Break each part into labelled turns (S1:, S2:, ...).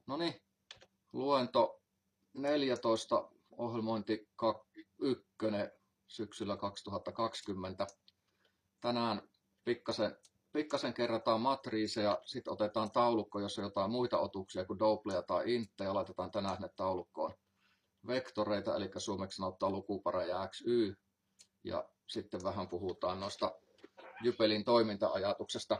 S1: No niin, luento 14, ohjelmointi 1 syksyllä 2020. Tänään pikkasen kerrataan matriiseja, sitten otetaan taulukko, jossa on jotain muita otuksia kuin doubleja tai intteja, laitetaan tänään ne taulukkoon vektoreita, eli suomeksi sanotaan lukupareja XY, ja sitten vähän puhutaan noista Jypelin toiminta-ajatuksesta.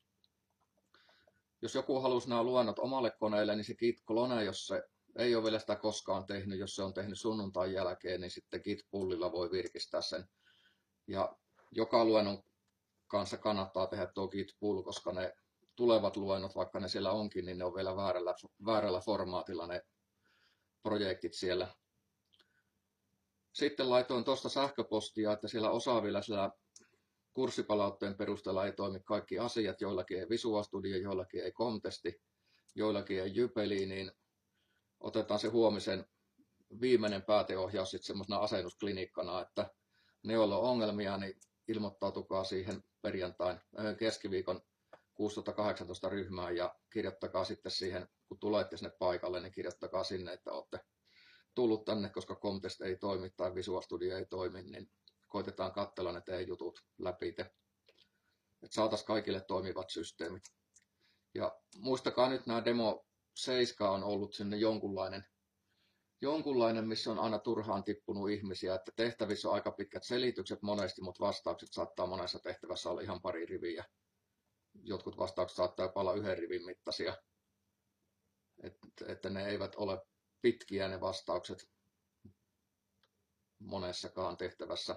S1: Jos joku halusi nämä luennot omalle koneelle, niin se Git-clone, jos se ei ole vielä sitä koskaan tehnyt, jos se on tehnyt sunnuntain jälkeen, niin sitten Git-pullilla voi virkistää sen. Ja joka luennon kanssa kannattaa tehdä tuo Git-pull, koska ne tulevat luennot, vaikka ne siellä onkin, niin ne on vielä väärällä formaatilla ne projektit siellä. Sitten laitoin tuosta sähköpostia, että siellä osaa vielä siellä kurssipalautteen perusteella ei toimi kaikki asiat, joillakin ei Visual Studio, joillakin ei Comtesti, joillakin ei Jypeli, niin otetaan se huomisen viimeinen pääteohjaus sitten semmoisena asennusklinikkana, että ne, joilla on ongelmia, niin ilmoittautukaa siihen keskiviikon 16-18 ryhmään ja kirjoittakaa sitten siihen, kun tulette sinne paikalle, niin kirjoittakaa sinne, että olette tullut tänne, koska Comtest ei toimi tai Visual Studio ei toimi, niin koitetaan katsella ne teidän jutut läpi, että saataisiin kaikille toimivat systeemit. Ja muistakaa nyt, nämä Demo 7 on ollut sinne jonkunlainen, missä on aina turhaan tippunut ihmisiä, että tehtävissä on aika pitkät selitykset monesti, mutta vastaukset saattaa monessa tehtävässä olla ihan pari riviä. Jotkut vastaukset saattaa jopa olla 1 rivin mittaisia, että ne eivät ole pitkiä ne vastaukset monessakaan tehtävässä.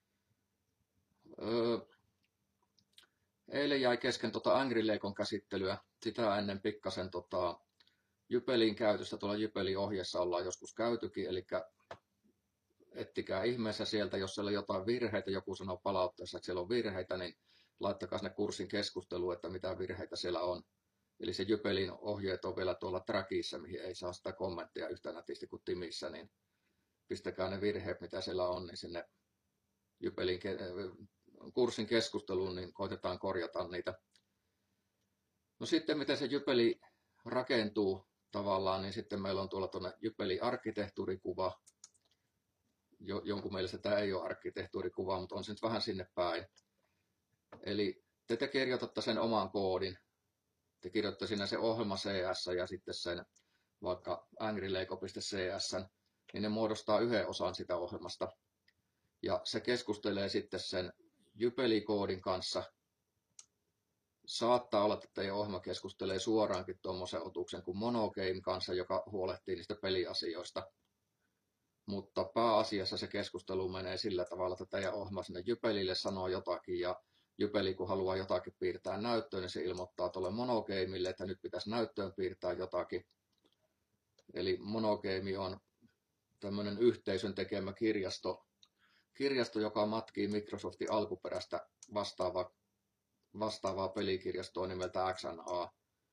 S1: Eilen jäi kesken Angry Legon käsittelyä, sitä ennen pikkasen Jypelin käytöstä. Tuolla Jypelin ohjeessa ollaan joskus käytykin, eli ettikää ihmeessä sieltä, jos siellä on jotain virheitä, joku sanoo palautteessa, että siellä on virheitä, niin laittakaa sinne kurssin keskusteluun, että mitä virheitä siellä on. Eli se Jypelin ohjeet on vielä tuolla trackissa, mihin ei saa sitä kommenttia yhtä nätisti kuin Timissä, niin pistäkää ne virheet, mitä siellä on, niin sinne Jypelin kurssin keskusteluun, niin koitetaan korjata niitä. No sitten, miten se Jypeli rakentuu tavallaan, niin sitten meillä on tuolla Jypeli-arkkitehtuurikuva. Jonkun mielestä tämä ei ole arkkitehtuurikuva, mutta on se nyt vähän sinne päin. Eli te kirjoitatte sen oman koodin. Te kirjoittatte siinä se ohjelma CS ja sitten sen vaikka angrylego.cs, niin ne muodostaa yhden osan sitä ohjelmasta. Ja se keskustelee sitten sen Jypeli-koodin kanssa. Saattaa olla, että teidän ohjelma keskustelee suoraankin tuommoisen otuksen kuin Monogame kanssa, joka huolehtii niistä peliasioista. Mutta pääasiassa se keskustelu menee sillä tavalla, että teidän ohjelma sinne Jypelille sanoo jotakin, ja Jypeli kun haluaa jotakin piirtää näyttöön, niin se ilmoittaa tuolle Monogameille, että nyt pitäisi näyttöön piirtää jotakin. Eli Monogame on tämmöinen yhteisön tekemä kirjasto, joka matkii Microsoftin alkuperäistä vastaavaa pelikirjastoa nimeltä XNA,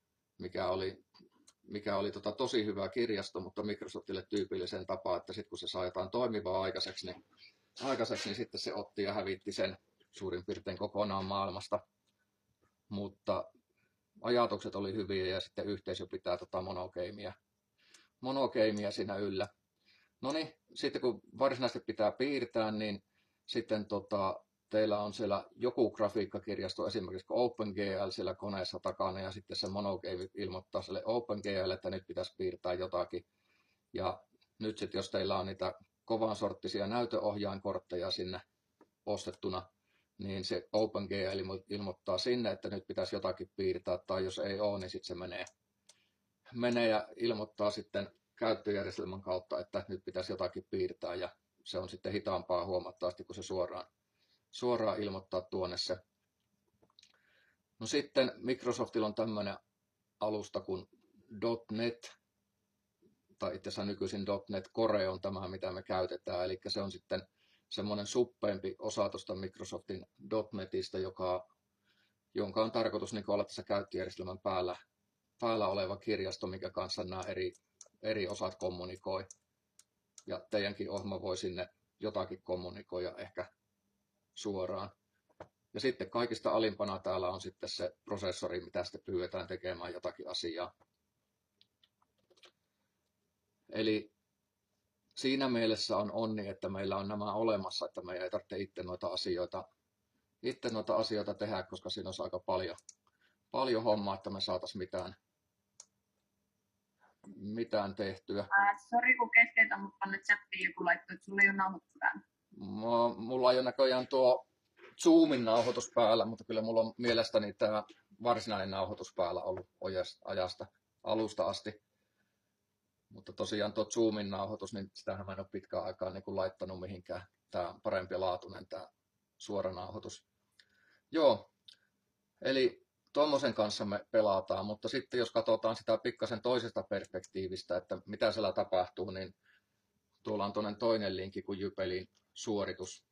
S1: mikä oli tosi hyvä kirjasto, mutta Microsoftille tyypillisen tapaa, että sitten kun se saa jotain toimivaa aikaiseksi, niin sitten se otti ja hävitti sen suurin piirtein kokonaan maailmasta. Mutta ajatukset oli hyviä ja sitten yhteisö pitää monogameia siinä yllä. No niin, sitten kun varsinaisesti pitää piirtää, niin sitten teillä on siellä joku grafiikkakirjasto, esimerkiksi OpenGL siellä koneessa takana, ja sitten se Monogame ilmoittaa sille OpenGL, että nyt pitäisi piirtää jotakin. Ja nyt sitten, jos teillä on niitä kovan sorttisia näytöohjainkortteja sinne ostettuna, niin se OpenGL ilmoittaa sinne, että nyt pitäisi jotakin piirtää, tai jos ei ole, niin sitten se menee ja ilmoittaa sitten käyttöjärjestelmän kautta, että nyt pitäisi jotakin piirtää, ja se on sitten hitaampaa huomattavasti, kun se suoraan ilmoittaa tuonne se. No sitten Microsoftilla on tämmöinen alusta kuin .NET, tai itse asiassa nykyisin .NET Core on tämä, mitä me käytetään, eli se on sitten semmoinen suppeempi osa tuosta Microsoftin .NETistä, jonka on tarkoitus niin olla tässä käyttöjärjestelmän päällä oleva kirjasto, mikä kanssa nämä eri osat kommunikoi. Ja teidänkin ohjelma voi sinne jotakin kommunikoida ehkä suoraan. Ja sitten kaikista alimpana täällä on sitten se prosessori, mitä sitten pyydetään tekemään jotakin asiaa. Eli siinä mielessä on onni, että meillä on nämä olemassa, että meidän ei tarvitse itse noita asioita tehdä, koska siinä olisi aika paljon hommaa, että me saataisiin mitään tehtyä.
S2: Sori kun keskeytän, mutta tänne chattiin joku laittoi, että sulla ei ole nauhoitus päällä.
S1: Mulla on jo näköjään tuo Zoomin nauhoitus päällä, mutta kyllä mulla on mielestäni tämä varsinainen nauhoitus päällä ollut ajasta alusta asti. Mutta tosiaan tuo Zoomin nauhoitus, niin sitähän mä en ole pitkään aikaan niin kuin laittanut mihinkään. Tämä on parempi laatuinen tämä suora nauhoitus. Joo, eli tuommoisen kanssa me pelataan, mutta sitten jos katsotaan sitä pikkasen toisesta perspektiivistä, että mitä siellä tapahtuu, niin tuolla on toinen linkki kuin Jypelin suoritus.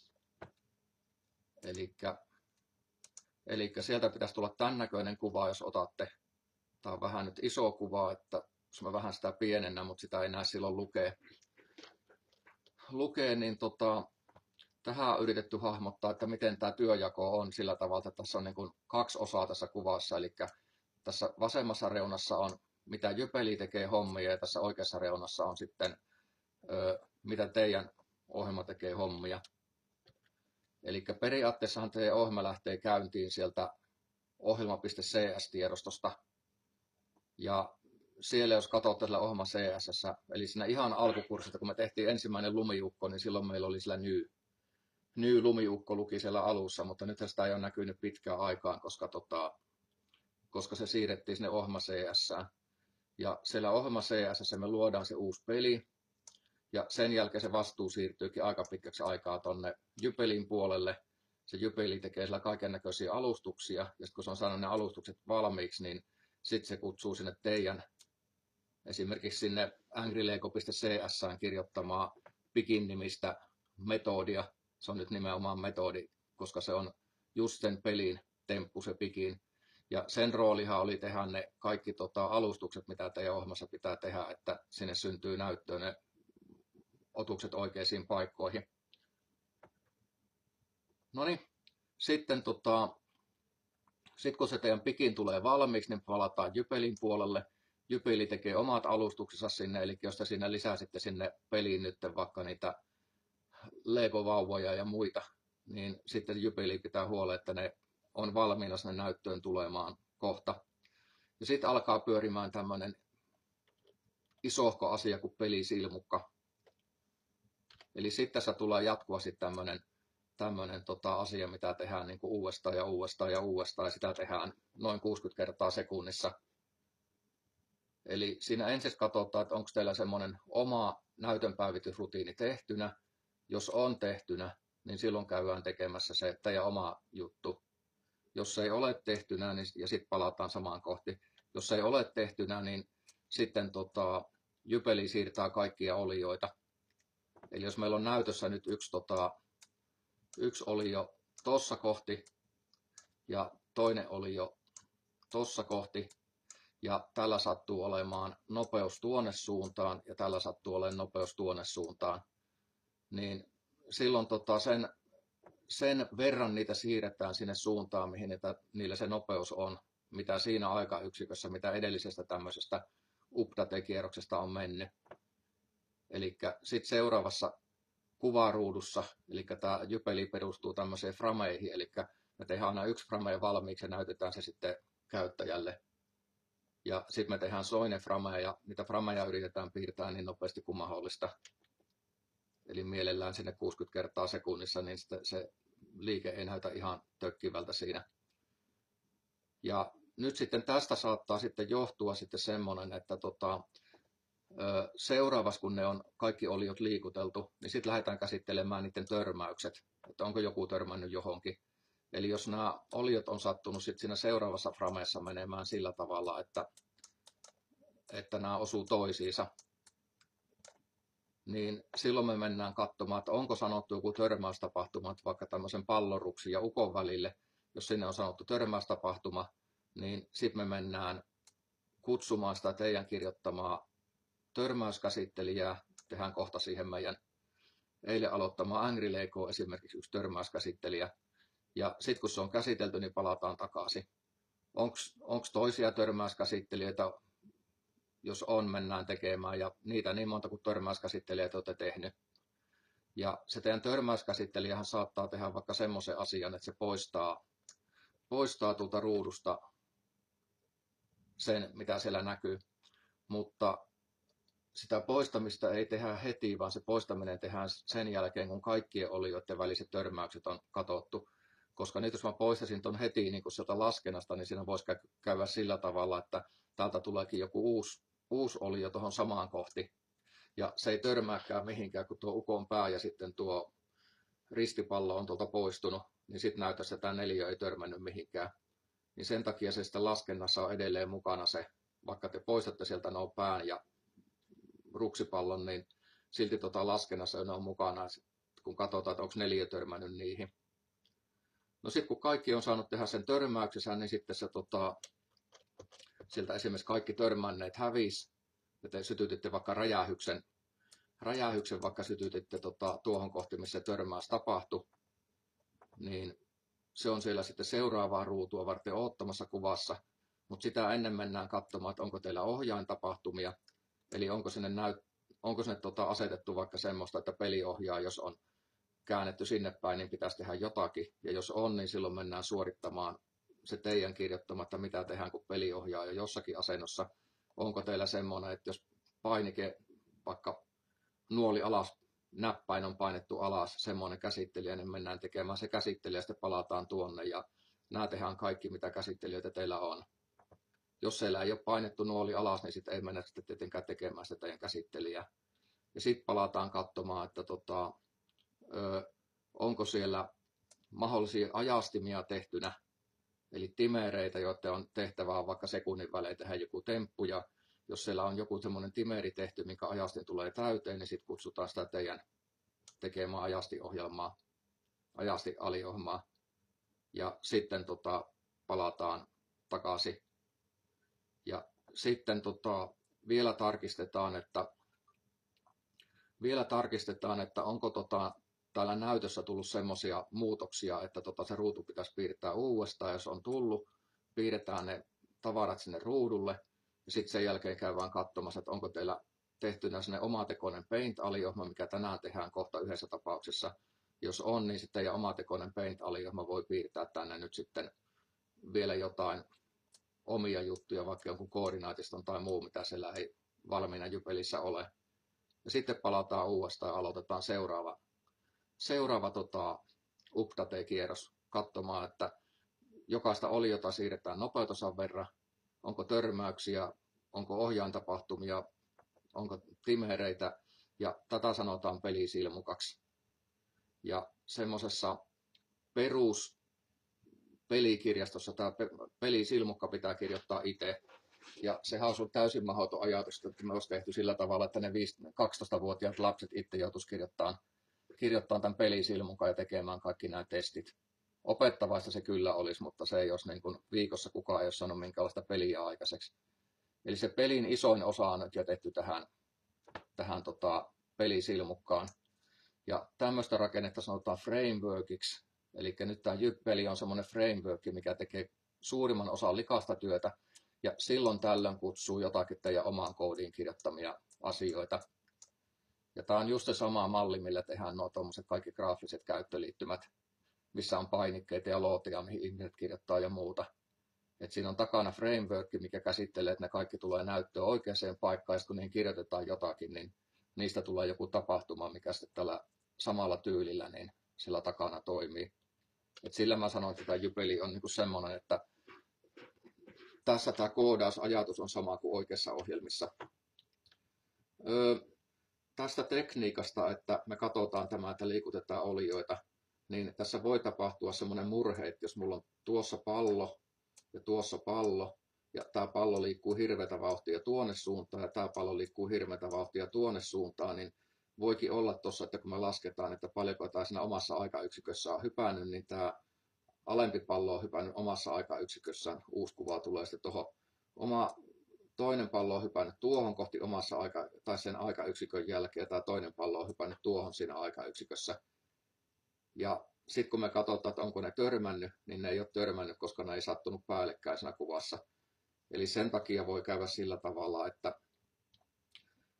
S1: Eli sieltä pitäisi tulla tämän näköinen kuva, jos otatte. Tämä on vähän nyt iso kuva, että jos mä vähän sitä pienennän, mutta sitä ei näe silloin lukee niin tähän on yritetty hahmottaa, että miten tämä työjako on sillä tavalla, että tässä on niin kuin 2 osaa tässä kuvassa, eli tässä vasemmassa reunassa on mitä Jypeli tekee hommia ja tässä oikeassa reunassa on sitten mitä teidän ohjelma tekee hommia. Eli periaatteessahan teidän ohjelma lähtee käyntiin sieltä ohjelma.cs-tiedostosta ja siellä jos katsotte tällä ohjelma CSS, eli siinä ihan alkukurssista, kun me tehtiin ensimmäinen lumiukko, niin silloin meillä oli sillä New lumiukko luki siellä alussa, mutta nyt sitä ei ole näkynyt pitkään aikaan, koska se siirrettiin sinne ohjelma CS. Ja siellä ohjelma CS me luodaan se uusi peli, ja sen jälkeen se vastuu siirtyykin aika pitkäksi aikaa tonne Jypelin puolelle. Se Jypeli tekee siellä kaikennäköisiä alustuksia, ja sitten kun se on saanut ne alustukset valmiiksi, niin sitten se kutsuu sinne teidän, esimerkiksi sinne angrylego.cs:ään kirjoittamaa Pikin nimistä metodia. Se on nyt nimenomaan metodi, koska se on just sen pelin temppu, se Pikin. Ja sen roolihan oli tehdä ne kaikki alustukset, mitä teidän ohjelmassa pitää tehdä, että sinne syntyy näyttöön ne otukset oikeisiin paikkoihin. No niin, sitten kun se teidän Pikin tulee valmiiksi, niin palataan Jypelin puolelle. Jypeli tekee omat alustuksensa sinne, eli jos te siinä lisäsitte sinne peliin nyt vaikka niitä Lego-vauvoja ja muita, niin sitten Jypeli pitää huolen, että ne on valmiina sinne näyttöön tulemaan kohta. Ja sitten alkaa pyörimään tämmöinen isohko asia kuin pelisilmukka. Eli sitten tässä tulee jatkuvasti tämmöinen asia, mitä tehdään niin kuin uudestaan ja uudestaan ja uudestaan, ja sitä tehdään noin 60 kertaa sekunnissa. Eli siinä ensin katsotaan, että onko teillä semmoinen oma näytönpäivitysrutiini tehtynä. Jos on tehtynä, niin silloin käydään tekemässä se teidän oma juttu. Jos ei ole tehtynä, niin, ja sitten palataan samaan kohti. Jos ei ole tehtynä, niin sitten Jypeli siirtää kaikkia olioita. Eli jos meillä on näytössä nyt yksi olio tossa kohti ja toinen olio tossa kohti, ja tällä sattuu olemaan nopeus tuonne suuntaan ja tällä sattuu olemaan nopeus tuonne suuntaan, niin silloin sen verran niitä siirretään sinne suuntaan, mihin niillä se nopeus on, mitä siinä aikayksikössä, mitä edellisestä tämmöisestä update-kierroksesta on mennyt. Eli sitten seuraavassa kuvaruudussa, eli tämä Jypeli perustuu tämmöiseen frameihin, eli me tehdään aina yksi frame valmiiksi ja näytetään se sitten käyttäjälle. Ja sitten me tehdään toinen frame ja niitä frameja yritetään piirtää niin nopeasti kuin mahdollista. Eli mielellään sinne 60 kertaa sekunnissa, niin se liike ei näytä ihan tökkivältä siinä. Ja nyt sitten tästä saattaa sitten johtua sitten semmoinen, että seuraavassa kun ne on kaikki oliot liikuteltu, niin sitten lähdetään käsittelemään niiden törmäykset, että onko joku törmännyt johonkin. Eli jos nämä oliot on sattunut sitten siinä seuraavassa frameessa menemään sillä tavalla, että nämä osuu toisiinsa, niin silloin me mennään katsomaan, että onko sanottu joku törmäystapahtuma, vaikka tämmöisen palloruksin ja ukon välille. Jos sinne on sanottu törmäystapahtuma, niin sitten me mennään kutsumaan sitä teidän kirjoittamaa törmäyskäsittelijää. Tehdään kohta siihen meidän eilen aloittamaan AngryLego esimerkiksi yksi törmäyskäsittelijä. Ja sitten kun se on käsitelty, niin palataan takaisin. Onko toisia törmäyskäsittelijöitä jos on, mennään tekemään, ja niitä niin monta kuin törmäyskäsittelijät olette tehnyt. Ja se teidän törmäyskäsittelijähän saattaa tehdä vaikka semmoisen asian, että se poistaa tuolta ruudusta sen, mitä siellä näkyy, mutta sitä poistamista ei tehdä heti, vaan se poistaminen tehdään sen jälkeen, kun kaikkien olioiden väliset törmäykset on katsottu. Koska nyt jos mä poistaisin ton heti niin kun sieltä laskennasta, niin siinä voisi käydä sillä tavalla, että täältä tuleekin joku uusi olio tuohon samaan kohti. Ja se ei törmääkään mihinkään, kun tuo ukon pää ja sitten tuo ristipallo on tuolta poistunut, niin sitten näyttäisi, että tämä neliö ei törmännyt mihinkään. Niin sen takia se sitten laskennassa on edelleen mukana se, vaikka te poistatte sieltä nuo pään ja ruksipallon, niin silti laskennassa ne on mukana, kun katsotaan, että onko neliö törmännyt niihin. No sitten kun kaikki on saanut tehdä sen törmäyksensä, niin sitten se sieltä esimerkiksi kaikki törmänneet hävisi, ja te sytytitte vaikka räjähyksen vaikka sytytitte tuohon kohti, missä törmäys tapahtui, niin se on siellä sitten seuraavaa ruutua varten odottamassa kuvassa, mutta sitä ennen mennään katsomaan, että onko teillä ohjaintapahtumia, eli onko sinne asetettu vaikka semmoista, että peli ohjaa, jos on käännetty sinne päin, niin pitäisi tehdä jotakin, ja jos on, niin silloin mennään suorittamaan se teidän kirjoittama, että mitä tehdään, kun peli ohjaa, ja jossakin asennossa, onko teillä semmoinen, että jos painike, vaikka nuoli alas, näppäin on painettu alas, semmoinen käsittelijä, niin mennään tekemään se käsittelijä, ja sitten palataan tuonne, ja nämä tehdään kaikki, mitä käsittelijöitä teillä on. Jos siellä ei ole painettu nuoli alas, niin sitten ei mennä sitten tietenkään tekemään sitä teidän käsittelijää. Ja sitten palataan katsomaan, että onko siellä mahdollisia ajastimia tehtynä, eli timereitä, joiden on tehtävää vaikka sekunnin välein tehdä joku temppu, ja jos siellä on joku semmoinen timeri tehty, minkä ajastin tulee täyteen, niin sitten kutsutaan sitä teidän tekemään ajasti-aliohjelmaa, ja sitten palataan takaisin. Ja sitten vielä tarkistetaan, että onko täällä näytössä tullut semmoisia muutoksia, että se ruutu pitäisi piirtää uudestaan. Jos on tullut, piirretään ne tavarat sinne ruudulle ja sitten sen jälkeen käydään katsomassa, että onko teillä tehtynä sinne omatekoinen Paint-aliohjelma, mikä tänään tehdään kohta yhdessä tapauksessa. Jos on, niin sitten teidän omatekoinen Paint-aliohjelma voi piirtää tänne nyt sitten vielä jotain omia juttuja, vaikka jonkun koordinaatiston tai muu, mitä siellä ei valmiina Jupelissä ole. Ja sitten palataan uudestaan ja aloitetaan seuraava update-kierros katsomaan, että jokaista oliota siirretään nopeutosan verran, onko törmäyksiä, onko ohjaintapahtumia, onko timereitä, ja tätä sanotaan pelisilmukaksi. Ja semmoisessa pelikirjastossa tämä pelisilmukka pitää kirjoittaa itse. Ja sehän on sun täysin mahdoton ajatus, että me olisi tehty sillä tavalla, että ne 12-vuotiaat lapset itse joutuisi kirjoittamaan tämän pelisilmukan ja tekemään kaikki nämä testit. Opettavaista se kyllä olisi, mutta se ei olisi niin kuin viikossa kukaan ei ole saanut minkäänlaista peliä aikaiseksi. Eli se pelin isoin osa on nyt jätetty tähän pelisilmukkaan. Ja tämmöistä rakennetta sanotaan frameworkiksi. Eli nyt tämä Jyppeli on semmoinen framework, mikä tekee suurimman osan likasta työtä. Ja silloin tällöin kutsuu jotakin teidän omaan koodiin kirjoittamia asioita. Ja tämä on just se sama malli, millä tehdään nuo tuommoiset kaikki graafiset käyttöliittymät, missä on painikkeita ja looteja, mihin ihmiset kirjoittaa ja muuta. Et siinä on takana framework, mikä käsittelee, että ne kaikki tulee näyttöön oikeaan paikkaan, ja kun niihin kirjoitetaan jotakin, niin niistä tulee joku tapahtuma, mikä sitten tällä samalla tyylillä niin sillä takana toimii. Et sillä mä sanon, että tämä Jupeli on niinku semmoinen, että tässä tämä koodausajatus on sama kuin oikeassa ohjelmissa. Tästä tekniikasta, että me katsotaan tämä, että liikutetaan olioita, niin tässä voi tapahtua semmoinen murhe, että jos mulla on tuossa pallo, ja tämä pallo liikkuu hirveätä vauhtia tuonne suuntaan, ja tämä pallo liikkuu hirveätä vauhtia tuonne suuntaan, niin voikin olla tuossa, että kun me lasketaan, että paljonko tämä siinä omassa aikayksikössä on hypännyt, niin tämä alempi pallo on hypännyt omassa aikayksikössään. Uusi kuva tulee sitten tuohon. Toinen pallo on hypännyt tuohon kohti sen aikayksikön jälkeen, ja tämä toinen pallo on hypännyt tuohon siinä aikayksikössä. Ja sitten kun me katsotaan, että onko ne törmännyt, niin ne ei ole törmännyt, koska ne ei sattunut päällekkäin siinä kuvassa. Eli sen takia voi käydä sillä tavalla, että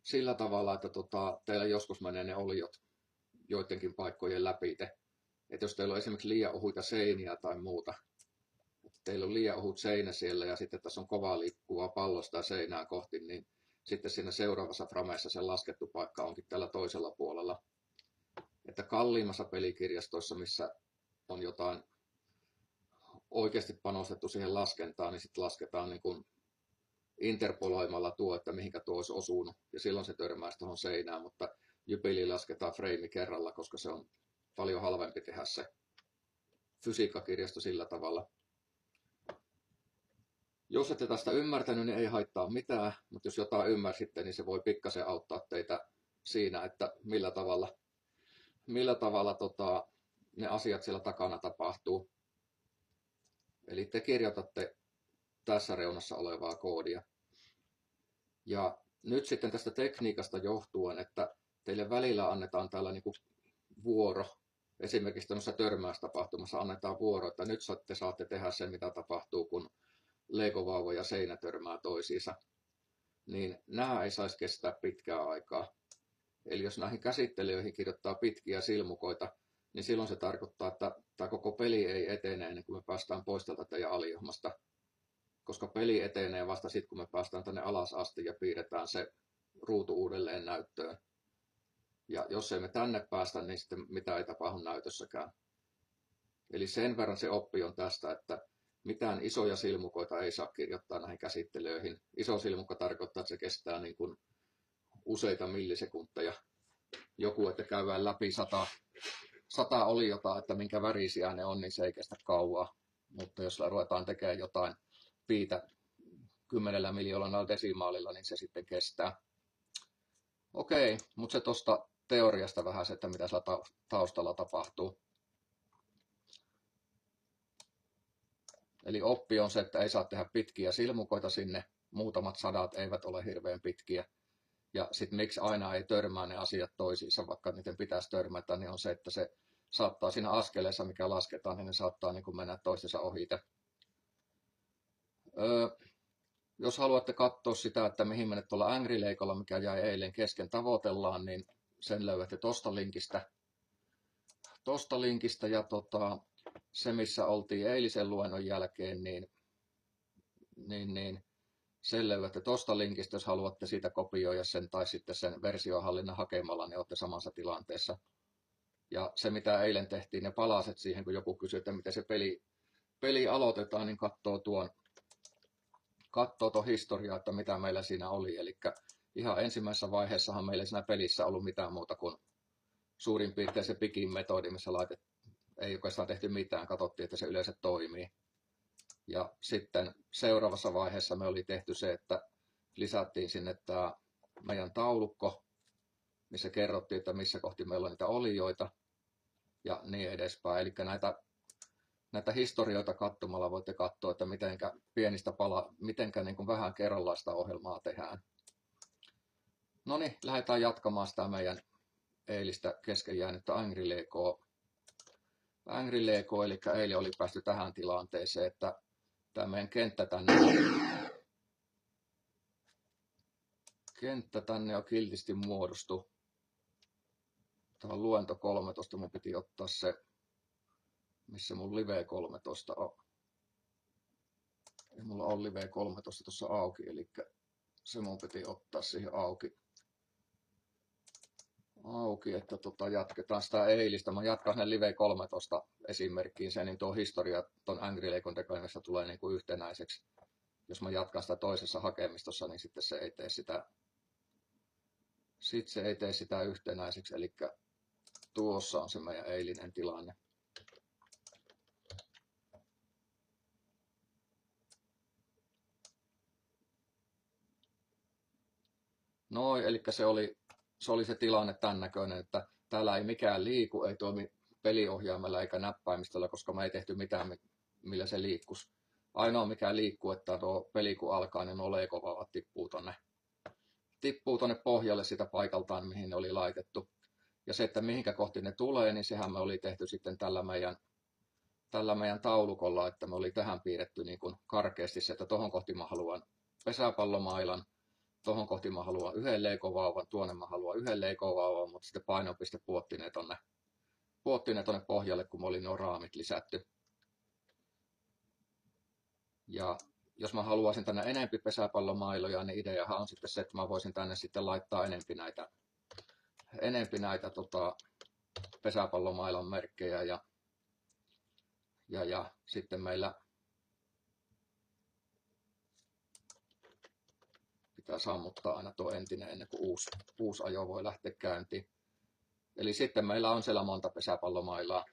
S1: sillä tavalla, että teillä joskus menee ne oliot joidenkin paikkojen läpi. Että jos teillä on esimerkiksi liian ohuita seiniä tai muuta, että teillä on liian ohut seinä siellä ja sitten tässä on kovaa liikkuvaa pallosta seinää kohti, niin sitten siinä seuraavassa frameessa se laskettu paikka onkin tällä toisella puolella. Että kalliimmassa pelikirjastoissa, missä on jotain oikeasti panostettu siihen laskentaan, niin sitten lasketaan niin kuin interpoloimalla tuo, että mihinkä tuo olisi osunut. Ja silloin se törmäisi tuohon seinään, mutta Jypili lasketaan freimi kerralla, koska se on paljon halvempi tehdä se fysiikkakirjasto sillä tavalla. Jos ette tästä ymmärtänyt, niin ei haittaa mitään, mutta jos jotain ymmärsitte, niin se voi pikkasen auttaa teitä siinä, että millä tavalla ne asiat siellä takana tapahtuu. Eli te kirjoitatte tässä reunassa olevaa koodia. Ja nyt sitten tästä tekniikasta johtuen, että teille välillä annetaan täällä niin kuin vuoro. Esimerkiksi tämmöisessä törmäystapahtumassa annetaan vuoro, että nyt te saatte tehdä sen, mitä tapahtuu, kun Lego-vauva ja seinä törmää toisiinsa. Niin nämä ei saisi kestää pitkää aikaa. Eli jos näihin käsittelijöihin kirjoittaa pitkiä silmukoita, niin silloin se tarkoittaa, että tämä koko peli ei etene ennen kuin me päästään pois tältä teidän alijohmasta. Koska peli etenee vasta sitten, kun me päästään tänne alas asti ja piirretään se ruutu uudelleen näyttöön. Ja jos ei me tänne päästä, niin sitten mitä ei tapahdu näytössäkään. Eli sen verran se oppi on tästä, että mitään isoja silmukoita ei saa kirjoittaa näihin käsittelyihin. Iso silmukka tarkoittaa, että se kestää niin kuin useita millisekunteja. Joku, että käydään läpi 100 oliota, että minkä värisiä ne on, niin se ei kestä kauaa. Mutta jos ruvetaan tekemään jotain piitä 10 miljoonalla desimaalilla, niin se sitten kestää. Okei, mutta se tuosta teoriasta vähän se, että mitä siellä taustalla tapahtuu. Eli oppi on se, että ei saa tehdä pitkiä silmukoita sinne. Muutamat sadat eivät ole hirveän pitkiä. Ja sitten miksi aina ei törmää ne asiat toisiinsa, vaikka niiden pitäisi törmätä, niin on se, että se saattaa siinä askeleessa, mikä lasketaan, niin ne saattaa niin kuin mennä toistensa ohite. Jos haluatte katsoa sitä, että mihin menet tuolla Angry Legolla, mikä jäi eilen kesken tavoitellaan, niin sen löydätte tuosta linkistä ja se, missä oltiin eilisen luennon jälkeen, niin sen löydätte tuosta linkistä, jos haluatte siitä kopioida sen tai sitten sen versiohallinnan hakemalla, niin olette samassa tilanteessa. Ja se, mitä eilen tehtiin, ne palaset siihen, kun joku kysyy, että miten se peli aloitetaan, niin katsoo tuon historiaa, että mitä meillä siinä oli. Eli ihan ensimmäisessä vaiheessahan meillä ei siinä pelissä ollut mitään muuta kuin suurin piirtein se pikin metodi, missä ei oikeastaan tehty mitään, katsottiin, että se yleensä toimii. Ja sitten seuraavassa vaiheessa me oli tehty se, että lisättiin sinne tämä meidän taulukko, missä kerrottiin, että missä kohti meillä on niitä olioita ja niin edespäin. Eli näitä historioita katsomalla voitte katsoa, että mitenkä niin kuin vähän kerrallaista ohjelmaa tehdään. No niin, lähdetään jatkamaan sitä meidän eilistä kesken jäänyttä Angry Lego, eli eilen oli päästy tähän tilanteeseen, että tämä meidän kenttä tänne jo kiltisti muodostui. Tämä on luento 13, mun piti ottaa se, missä mun live 13 on. Ja mulla on live 13 tuossa auki, eli se mun piti ottaa siihen auki, että jatketaan sitä eilistä. Mä jatkan sinne live 13 esimerkkiin sen, niin tuo historia tuon Angry Legon tekemisessä tulee niin kuin yhtenäiseksi. Jos mä jatkan sitä toisessa hakemistossa, niin sitten se ei tee sitä yhtenäiseksi, eli tuossa on se meidän eilinen tilanne. Noin, eli se oli se tilanne tämän näköinen, että täällä ei mikään liiku, ei toimi peliohjaimella eikä näppäimistöllä, koska me ei tehty mitään, millä se liikkuisi. Ainoa mikä liikkuu, että tuo peli kun alkaa, niin nuo Lego-vauvat tippuu tonne pohjalle sitä paikaltaan, mihin ne oli laitettu. Ja se, että mihinkä kohti ne tulee, niin sehän me oli tehty sitten tällä meidän taulukolla, että me oli tähän piirretty niin kuin karkeasti se, että tohon kohti mä haluan pesäpallomailan, Tuohon kohti mä haluan yhden leikovauvan, tuonne mä haluan yhden leikovauvan, mutta sitten painopiste puottineen tonne pohjalle, kun mä olin nuo raamit lisätty. Ja jos mä haluaisin tänne enempi pesäpallomailoja, niin ideahan on sitten se, että mä voisin tänne sitten laittaa enempi näitä pesäpallomailan merkkejä ja sitten meillä pitää sammuttaa aina tuo entinen ennen kuin uusi ajo voi lähteä käyntiin. Eli sitten meillä on siellä monta pesäpallomailaa.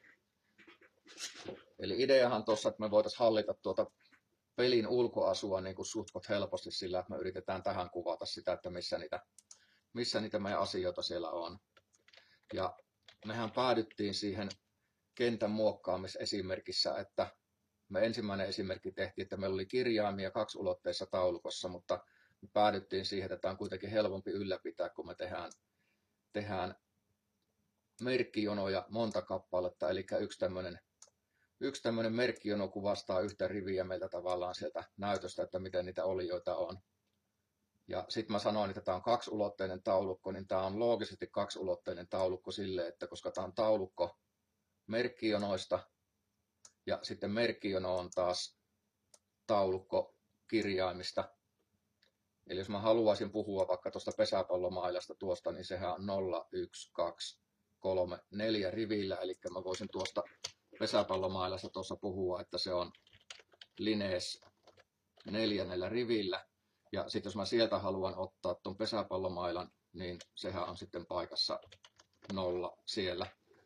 S1: Eli ideahan tuossa, että me voitaisiin hallita tuota pelin ulkoasua niin kuin suhtkot helposti sillä, että me yritetään tähän kuvata sitä, että missä niitä meidän asioita siellä on. Ja mehän päädyttiin siihen kentän muokkaamisesimerkissä, että me ensimmäinen esimerkki tehtiin, että meillä oli kirjaimia kaksiulotteisessa taulukossa, mutta me päädyttiin siihen, että tämä on kuitenkin helpompi ylläpitää, kun me tehdään merkkijonoja monta kappaletta, eli yksi tämmöinen merkkijono kuvastaa yhtä riviä meiltä tavallaan sieltä näytöstä, että miten niitä olioita on. Ja sitten mä sanoin, että tämä on kaksiulotteinen taulukko, niin tämä on loogisesti kaksiulotteinen taulukko sille, että koska tämä on taulukko merkkijonoista ja sitten merkkijono on taas taulukko kirjaimista. Eli jos mä haluaisin puhua vaikka tuosta pesäpallomailasta tuosta, niin sehän on 0, 1, 2, 3, 4 rivillä. Eli mä voisin tuosta pesäpallomailasta tuossa puhua, että se on Linnaeus 4 rivillä. Ja sitten jos mä sieltä haluan ottaa tuon pesäpallomailan, niin sehän on sitten paikassa 0 siellä.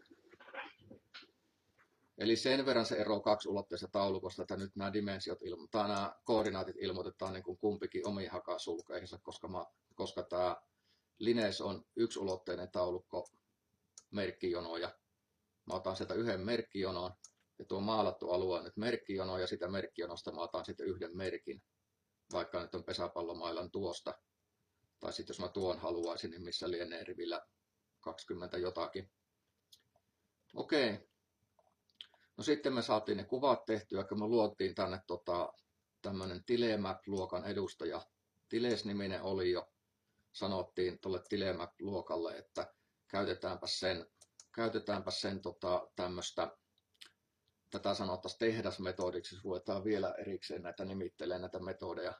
S1: Eli sen verran se ero kaksiulotteisesta taulukosta, että nyt nämä dimensiot nämä koordinaatit ilmoitetaan niin kuin kumpikin omiin hakasulkeihinsa, koska tämä Linnaeus on yksiulotteinen taulukko merkkijonoja. Mä otan sieltä yhden merkkijonon ja tuo maalattu alue on nyt merkkijono ja sitä merkkijonosta mä otan sitten yhden merkin, vaikka nyt on pesäpallomailan tuosta. Tai sitten jos mä tuon haluaisin, niin missä lienee rivillä 20 jotakin. Okei. No sitten me saatiin ne kuvat tehtyä, kun me luotiin tänne tämmönen Tilemap-luokan edustaja. Tiles-niminen oli jo. Sanottiin tuolle Tilemap-luokalle, että käytetäänpä sen tämmöstä, tätä sanottaisiin tehdasmetodiksi, jos ruvetaan vielä erikseen näitä nimittelemään näitä metodeja.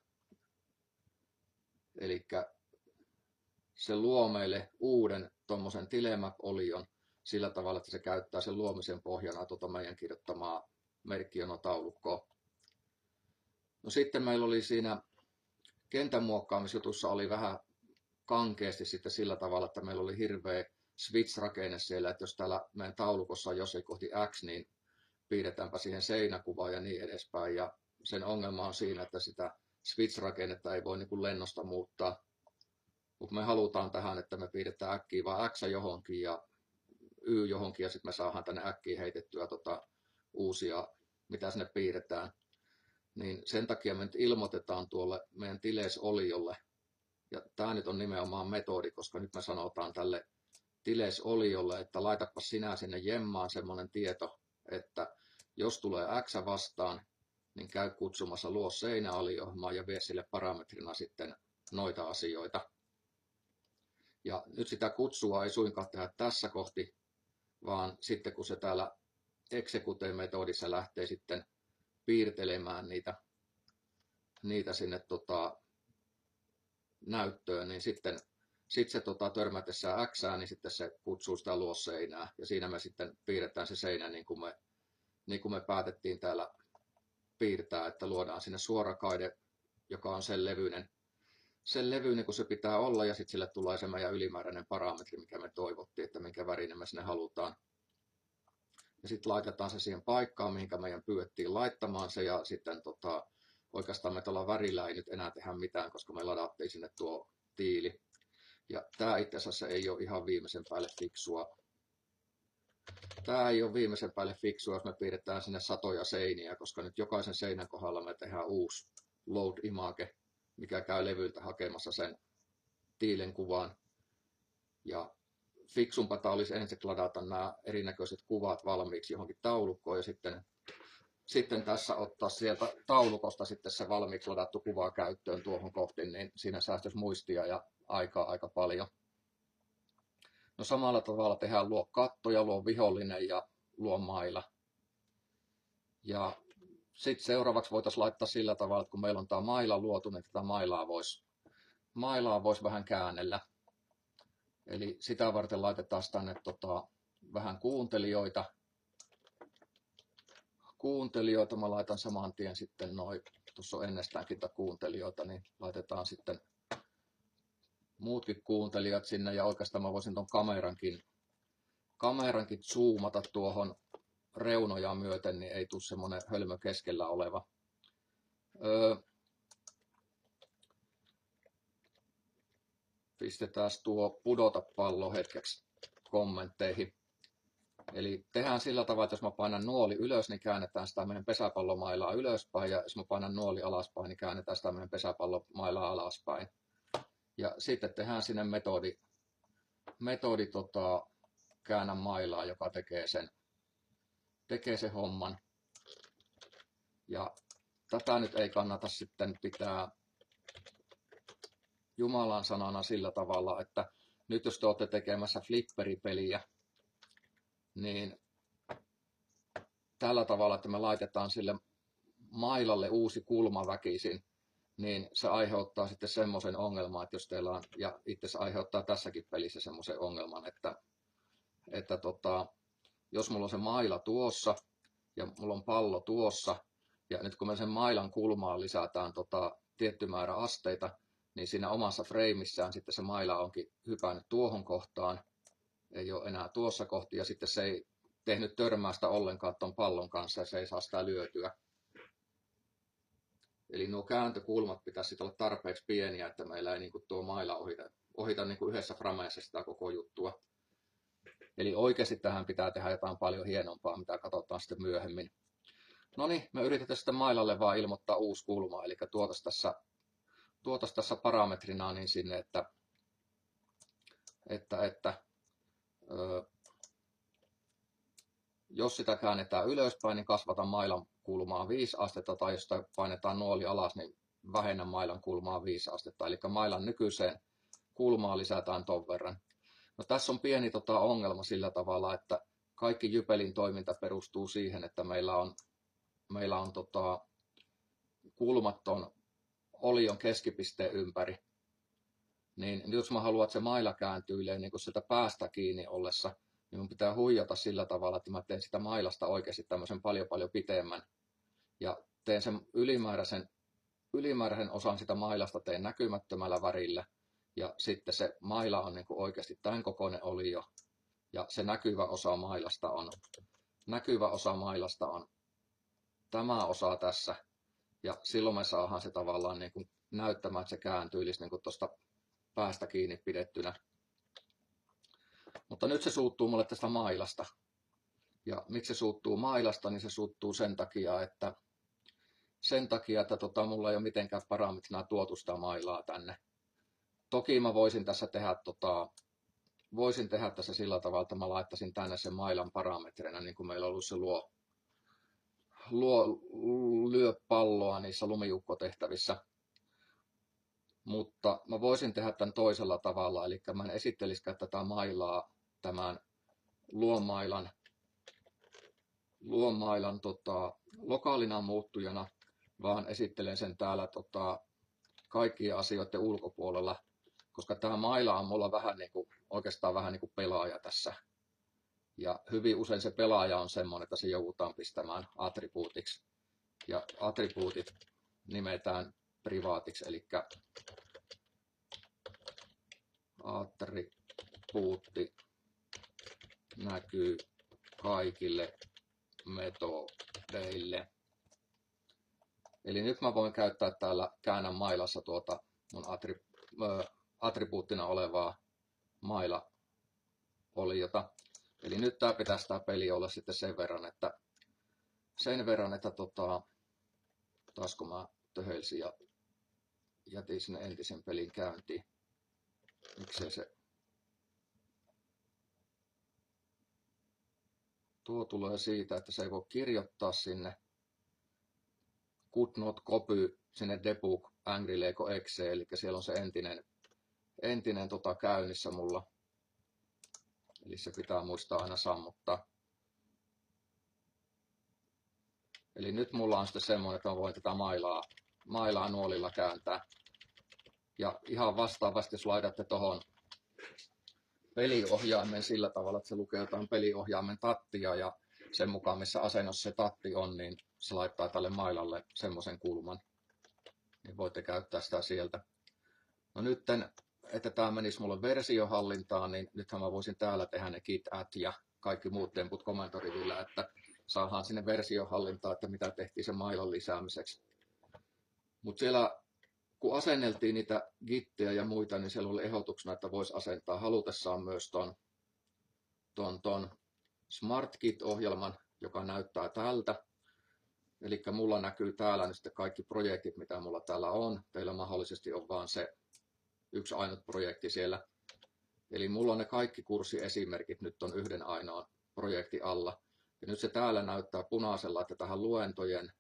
S1: Eli se luo meille uuden tuommoisen Tilemap-olion sillä tavalla, että se käyttää sen luomisen pohjana meidän kirjoittamaa merkkijonotaulukkoa. No sitten meillä oli siinä kentän muokkaamisjutussa oli vähän kankeasti sitten sillä tavalla, että meillä oli hirveä switch-rakenne siellä, että jos täällä meidän taulukossa on jossain kohti X, niin piirretäänpä siihen seinäkuvaa ja niin edespäin. Ja sen ongelma on siinä, että sitä switch-rakennetta ei voi niin kuin lennosta muuttaa. Mutta me halutaan tähän, että me piirretään äkkiä vaan X johonkin ja Y johonkin ja sitten me saadaan tänne äkkiä heitettyä uusia, mitä sinne piirretään. Niin sen takia me nyt ilmoitetaan tuolle meidän Tiles-oliolle. Ja tämä nyt on nimenomaan metodi, koska nyt me sanotaan tälle Tiles-oliolle, että laitapa sinä sinne jemmaan semmoinen tieto, että jos tulee X vastaan, niin käy kutsumassa luo seinäoliohjelmaa ja vie sille parametrina sitten noita asioita. Ja nyt sitä kutsua ei suinkaan tehdä tässä kohti, vaan sitten kun se täällä execute-metodissa lähtee sitten piirtelemään niitä sinne näyttöön, niin sitten se törmätessään Xään, niin sitten se kutsuu sitä luo seinää. Ja siinä me sitten piirretään se seinä niin kuin me päätettiin täällä piirtää, että luodaan sinne suora kaide, joka on sen levyinen kuin se pitää olla, ja sitten sille tulee se meidän ylimääräinen parametri, mikä me toivottiin, että minkä värinen me sinne halutaan. Ja sitten laitetaan se siihen paikkaan, mihinkä meidän pyydettiin laittamaan se, ja sitten oikeastaan me tuolla värillä ei nyt enää tehdä mitään, koska me ladattiin sinne tuo tiili. Ja tämä itse asiassa ei ole ihan viimeisen päälle fiksua. Tämä ei ole viimeisen päälle fiksua, jos me piirretään sinne satoja seiniä, koska nyt jokaisen seinän kohdalla me tehdään uusi load image, mikä käy levyltä hakemassa sen tiilen kuvan. Ja fiksumpaa olisi ensin ladata nämä erinäköiset kuvat valmiiksi johonkin taulukkoon ja sitten sitten tässä ottaa sieltä taulukosta sitten se valmiiksi ladattu kuva käyttöön tuohon kohti, niin siinä säästäisi muistia ja aikaa aika paljon. No samalla tavalla tehdään luo kattoja, luo vihollinen ja luo maila. Ja sitten seuraavaksi voitaisiin laittaa sillä tavalla, että kun meillä on tämä maila luotu, niin tätä mailaa voisi vähän käännellä. Eli sitä varten laitetaan tänne vähän kuuntelijoita. Kuuntelijoita mä laitan saman tien sitten noin, tuossa on ennestäänkin kuuntelijoita, niin laitetaan sitten muutkin kuuntelijat sinne. Ja oikeastaan mä voisin tuon kamerankin zoomata tuohon reunoja myöten, niin ei tule semmoinen hölmö keskellä oleva. Pistetään tuo pudota pallo hetkeksi kommentteihin. Eli tehdään sillä tavalla, että jos mä painan nuoli ylös, niin käännetään sitä meidän pesäpallomailaa ylöspäin. Ja jos mä painan nuoli alaspäin, niin käännetään sitä meidän pesäpallomailaa alaspäin. Ja sitten tehdään sinne metodi käännä mailaa, joka tekee sen homman. Ja tätä nyt ei kannata sitten pitää Jumalan sanana sillä tavalla, että nyt jos te olette tekemässä flipperipeliä, niin tällä tavalla, että me laitetaan sille mailalle uusi kulma väkisin, niin se aiheuttaa sitten semmoisen ongelman, että jos teillä on, ja itse asiassa aiheuttaa tässäkin pelissä semmoisen ongelman, että jos mulla on se maila tuossa, ja mulla on pallo tuossa, ja nyt kun me sen mailan kulmaan lisätään tietty määrä asteita, niin siinä omassa freimissään sitten se maila onkin hypännyt tuohon kohtaan, ei ole enää tuossa kohti, ja sitten se ei tehnyt törmäystä ollenkaan tuon pallon kanssa, ja se ei saa sitä lyötyä. Eli nuo kääntökulmat pitäisi olla tarpeeksi pieniä, että meillä ei niin kuin tuo maila ohita niin kuin yhdessä frameessa sitä koko juttua. Eli oikeasti tähän pitää tehdä jotain paljon hienompaa, mitä katsotaan sitten myöhemmin. No niin, me yritetään sitten mailalle vaan ilmoittaa uusi kulma, eli tuotaisiin tässä parametrina niin sinne, että jos sitä käännetään ylöspäin, niin kasvata mailan kulmaa 5 astetta, tai jos sitä painetaan nuoli alas, niin vähennä mailan kulmaa 5 astetta, eli mailan nykyiseen kulmaan lisätään ton verran. No, tässä on pieni ongelma sillä tavalla, että kaikki Jypelin toiminta perustuu siihen, että meillä on kulmat ton olion keskipisteen ympäri. Niin jos mä haluan, että se maila kääntyilee niin kuin sieltä päästä kiinni ollessa, niin mun pitää huijata sillä tavalla, että mä teen sitä mailasta oikeasti tämmöisen paljon pitemmän. Ja teen sen ylimääräisen osan sitä mailasta teen näkymättömällä värillä. Ja sitten se maila on niin kuin oikeasti tämän kokoinen olio. Ja se näkyvä osa mailasta on tämä osa tässä. Ja silloin me saadaan se tavallaan niin kuin näyttämään, että se kääntyilisi niin kuin tuosta päästä kiinni pidettynä. Mutta nyt se suuttuu mulle tästä mailasta. Ja miksi se suuttuu mailasta, niin se suuttuu sen takia, että mulla ei ole mitenkään parametrina tuotu sitä mailaa tänne. Toki mä voisin tässä tehdä tässä sillä tavalla, että mä laittaisin tänne sen mailan parametrina, niin kuin meillä on ollut se lyö palloa niissä lumijukkotehtävissä. Mutta mä voisin tehdä tämän toisella tavalla, eli mä en esittelisikään tätä mailaa tämän luomailan lokaalina muuttujana, vaan esittelen sen täällä kaikkien asioiden ulkopuolella, koska tämä maila on mulla oikeastaan vähän niin kuin pelaaja tässä. Ja hyvin usein se pelaaja on semmoinen, että se joudutaan pistämään attribuutiksi. Ja attribuutit nimetään privaatiksi, eli attribuutti näkyy kaikille metodeille. Eli nyt mä voin käyttää täällä käännän mailassa mun attribuuttina olevaa maila-oliota. Eli nyt tää pitäisi tää peli olla sitten sen verran, että taas kun mä töhölsin ja jätin sinne entisen pelin käyntiin. Miksei se... Tuo tulee siitä, että se ei voi kirjoittaa sinne. could not copy sinne debug AngryLego exe, eli siellä on se entinen käynnissä mulla. Eli se pitää muistaa aina sammuttaa. Eli nyt mulla on sitten semmoinen, että mä voin tätä mailaa nuolilla kääntää. Ja ihan vastaavasti, jos laitatte tuohon peliohjaimen sillä tavalla, että se lukee jotain peliohjaimen tattia ja sen mukaan, missä asennossa se tatti on, niin se laittaa tälle mailalle semmoisen kulman. Niin voitte käyttää sitä sieltä. No nyt, että tämä menisi mulle versiohallintaan, niin nythän mä voisin täällä tehdä ne git add ja kaikki muut temput komentorivillä, että saadaan sinne versiohallintaan, että mitä tehtiin sen mailan lisäämiseksi. Mutta siellä, kun asenneltiin niitä gittejä ja muita, niin siellä oli ehdotuksena, että voisi asentaa halutessaan myös ton SmartGit-ohjelman, joka näyttää tältä. Eli mulla näkyy täällä nyt sitten kaikki projektit, mitä mulla täällä on. Teillä mahdollisesti on vaan se yksi ainut projekti siellä. Eli mulla on ne kaikki kurssiesimerkit nyt on yhden ainoan projekti alla. Ja nyt se täällä näyttää punaisella, että tähän luentojen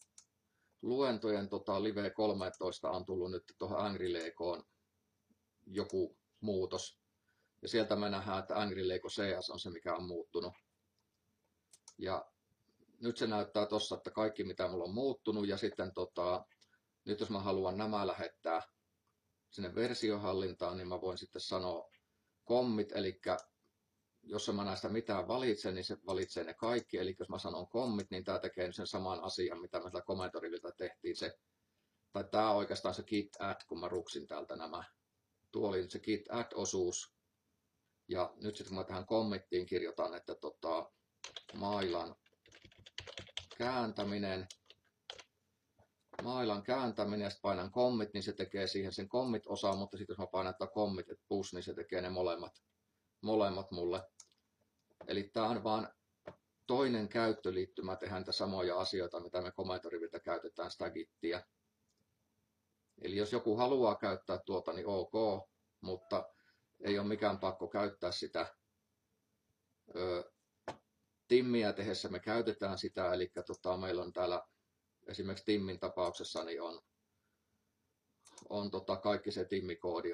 S1: Live 13 on tullut nyt tuohon AngryLegoon joku muutos. Ja sieltä me nähdään, että AngryLego CS on se, mikä on muuttunut. Ja nyt se näyttää tuossa, että kaikki mitä mulla on muuttunut. Ja sitten nyt jos mä haluan nämä lähettää sinne versiohallintaan, niin mä voin sitten sanoa commit, eli jos mä näistä mitään valitsen, niin se valitsee ne kaikki. Eli jos mä sanon commit, niin tämä tekee sen saman asian, mitä me tällä komentoriviltä tehtiin. Tai tämä on oikeastaan se git add, kun mä ruksin täältä nämä. Tuo oli se git add-osuus. Ja nyt sitten kun mä tähän committiin kirjoitan, että mailan kääntäminen, ja sitten painan commit, niin se tekee siihen sen commit-osaan, mutta sitten jos mä painan commit et push, niin se tekee ne molemmat mulle. Eli tämä on vaan toinen käyttöliittymä, tehdään niitä samoja asioita, mitä me komentoriviltä käytetään sitä gittiä. Eli jos joku haluaa käyttää tuota, niin ok, mutta ei ole mikään pakko käyttää sitä. Timmiä tehdessä me käytetään sitä, eli meillä on täällä esimerkiksi Timmin tapauksessa niin on kaikki se timmikoodi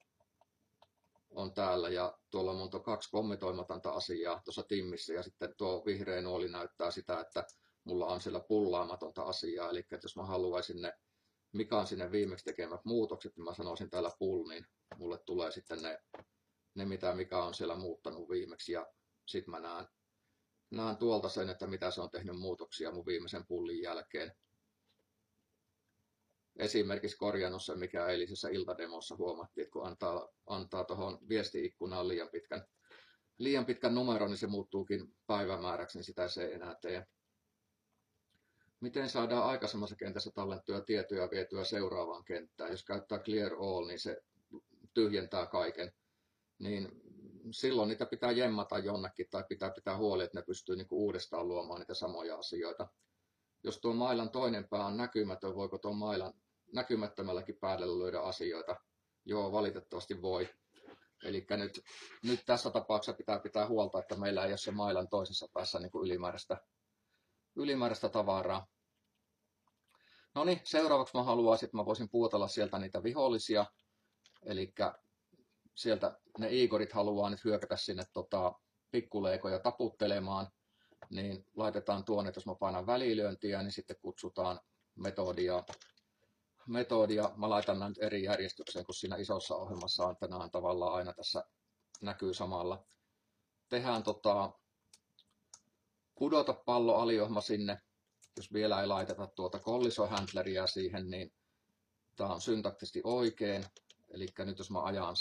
S1: on täällä ja tuolla on mun 2 kommitoimatonta asiaa tuossa Timmissä ja sitten tuo vihreä nuoli näyttää sitä, että mulla on siellä pullaamatonta asiaa, eli että jos mä haluaisin mikä on sinne viimeksi tekemät muutokset, niin mä sanoisin täällä pull, niin mulle tulee sitten ne mitä mikä on siellä muuttanut viimeksi ja sitten mä näen tuolta sen, että mitä se on tehnyt muutoksia mun viimeisen pullin jälkeen. Esimerkiksi korjannut sen, mikä eilisessä iltademossa huomattiin, että kun antaa tuohon viesti-ikkunaan liian pitkän numeron, niin se muuttuukin päivämääräksi, niin sitä se ei enää tee. Miten saadaan aikaisemmassa kentässä tallettuja tietoja vietyä seuraavaan kenttään? Jos käyttää clear all, niin se tyhjentää kaiken. Niin silloin niitä pitää jemmata jonnekin tai pitää huoli, että ne pystyy niinku uudestaan luomaan niitä samoja asioita. Jos tuo mailan toinen pää on näkymätön, voiko tuon mailan näkymättömälläkin päällä löydä asioita? Joo, valitettavasti voi. Eli nyt tässä tapauksessa pitää huolta, että meillä ei ole se mailan toisessa päässä niin kuin ylimääräistä tavaraa. No niin, seuraavaksi mä haluaisin, että mä voisin puutella sieltä niitä vihollisia. Eli sieltä ne Igorit haluaa nyt hyökätä sinne pikkuleikoja taputtelemaan. Niin laitetaan tuonne, että jos mä painan välilyöntiä, niin sitten kutsutaan metodia. Mä laitan nämä nyt eri järjestykseen, kun siinä isossa ohjelmassa on, että nämä on tavallaan aina tässä näkyy samalla. Tehdään pudota pallo aliohjelma sinne. Jos vielä ei laiteta tuota collision-handleria siihen, niin tämä on syntaktisesti oikein. Eli nyt jos mä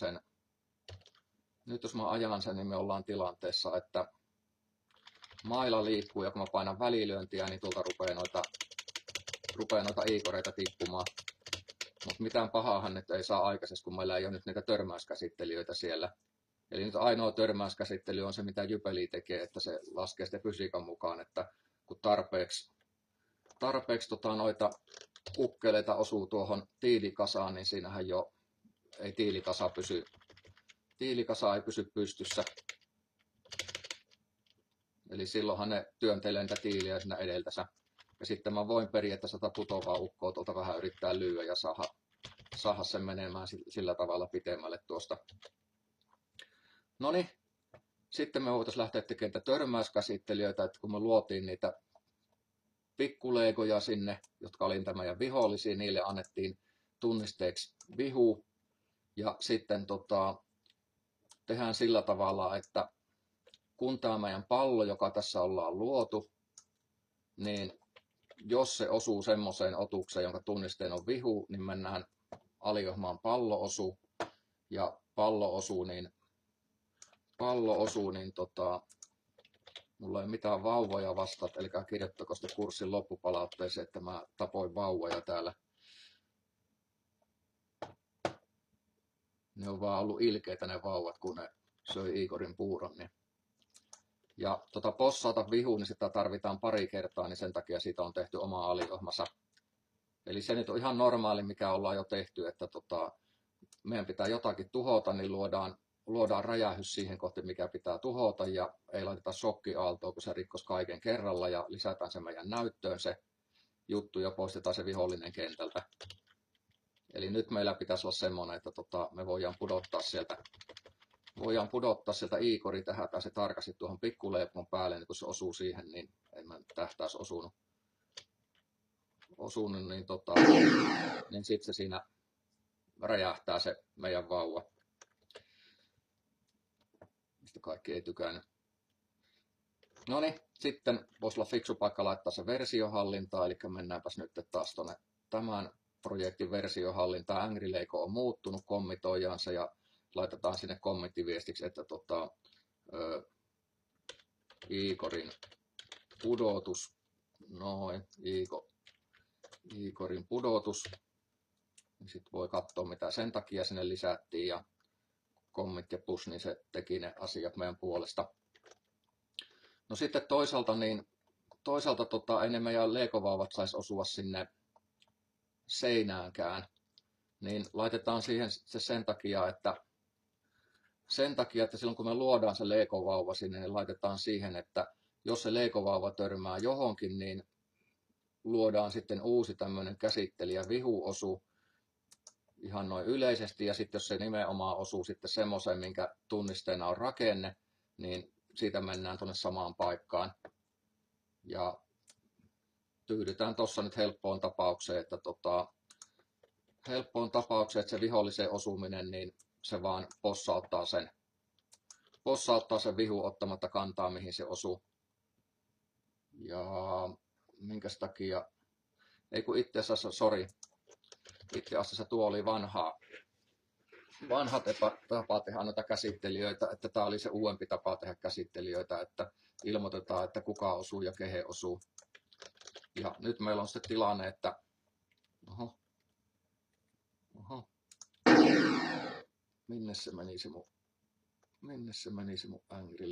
S1: ajan sen, niin me ollaan tilanteessa, että maila liikkuu ja kun mä painan välilyöntiä, niin tuolta rupeaa noita iikoreita tippumaan. Mutta mitään pahaahan nyt ei saa aikaisesti, kun meillä ei ole nyt niitä törmäyskäsittelijöitä siellä. Eli nyt ainoa törmäyskäsittely on se, mitä Jypeli tekee, että se laskee sitten fysiikan mukaan, että kun tarpeeksi noita ukkeleita osuu tuohon tiilikasaan, niin siinähän jo ei tiilikasa ei pysy pystyssä. Eli silloinhan ne työntelee niitä tiiliä siinä edeltänsä. Ja sitten mä voin periaatteessa tätä putoavaa ukkoa tuolta vähän yrittää lyödä ja saada sen menemään sillä tavalla pitemmälle tuosta. Noniin, sitten me voitaisiin lähteä tekemään törmäyskäsittelijöitä, että kun me luotiin niitä pikkuleegoja sinne, jotka oli niitä meidän vihollisia, niille annettiin tunnisteeksi vihu. Ja sitten tehdään sillä tavalla, että kun tämä meidän pallo, joka tässä ollaan luotu, niin jos se osuu semmoiseen otukseen, jonka tunnisteen on vihu, niin mennään aliohmaan pallo-osu. Ja pallo osuu, niin mulla ei mitään vauvoja vastaan, eli kirjoittako sitten kurssin loppupalautteeseen, että mä tapoin vauvoja täällä. Ne on vaan ollut ilkeitä ne vauvat, kun ne söi Igorin puuron. Niin. Ja possata vihu, niin sitä tarvitaan pari kertaa, niin sen takia siitä on tehty oma aliohmansa. Eli se nyt on ihan normaali, mikä ollaan jo tehty, että meidän pitää jotakin tuhota, niin luodaan räjähys siihen kohti, mikä pitää tuhota, ja ei laiteta shokkiaaltoa, kun se rikkoisi kaiken kerralla, ja lisätään se meidän näyttöön se juttu, ja poistetaan se vihollinen kentältä. Eli nyt meillä pitäisi olla semmoinen, että me voidaan pudottaa sieltä Igori tähän, tai se tarkasti tuohon pikkuleipon päälle, niin kun se osuu siihen, niin en mä tähtäisi osunut niin sitten se siinä räjähtää se meidän vauva. Mistä kaikki ei tykännyt. No niin, sitten voisi olla fiksu paikka laittaa se versiohallintaan, eli mennäänpäs nyt taas tuonne tämän projektin versiohallintaan. Angry Lego on muuttunut, kommitoidaan se ja laitetaan sinne kommenttiviestiksi, että Igorin pudotus, noin, Igorin pudotus. Sitten voi katsoa, mitä sen takia sinne lisättiin, ja commit ja push, niin se teki ne asiat meidän puolesta. No sitten toisaalta ei ne meidän Lego-vauvat saisi osua sinne seinäänkään, niin laitetaan siihen se sen takia, että silloin kun me luodaan se Lego-vauva sinne, niin laitetaan siihen, että jos se Lego-vauva törmää johonkin, niin luodaan sitten uusi tämmöinen käsittelijä vihu-osu ihan noin yleisesti, ja sitten jos se nimenomaan osuu sitten semmoiseen, minkä tunnisteena on rakenne, niin siitä mennään tuonne samaan paikkaan. Ja tyydytään tuossa nyt helppoon tapaukseen, että se vihollisen osuminen, niin se vaan possauttaa sen vihu ottamatta kantaa, mihin se osuu. Ja minkäs takia, ei kun itse asiassa tuo oli vanha tapa tehdä noita käsittelijöitä, että tämä oli se uudempi tapa tehdä käsittelijöitä, että ilmoitetaan, että kuka osuu ja kehen osuu. Ja nyt meillä on sitten tilanne, että minne se meni se mun Angry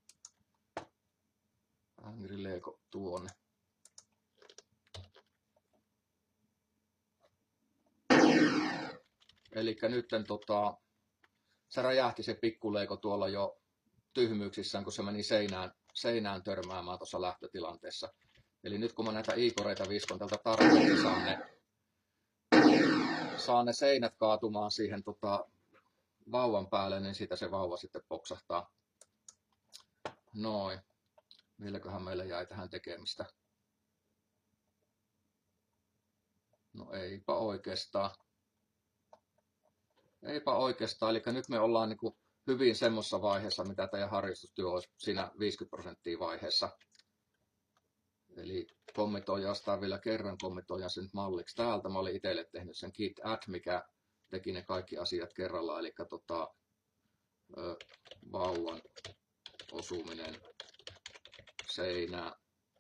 S1: Lego tuonne. Elikkä nytten se räjähti se pikkuleiko tuolla jo tyhmyyksissään, kun se meni seinään törmäämään tuossa lähtötilanteessa. Eli nyt kun mä näitä Igoreita viskon tältä tarpeeksi, saan ne seinät kaatumaan siihen vauvan päälle, niin siitä se vauva sitten poksahtaa. Noin. Milläköhän meillä jäi tähän tekemistä? No eipä oikeastaan. Eli nyt me ollaan niin kuin hyvin semmoisessa vaiheessa, mitä teidän harjoitustyö olisi siinä 50% vaiheessa. Eli kommitoidaan sitä vielä kerran, kommitoidaan sen malliksi täältä. Mä olin itselle tehnyt sen git add, mikä teki ne kaikki asiat kerrallaan, eli vauvan osuminen seinään.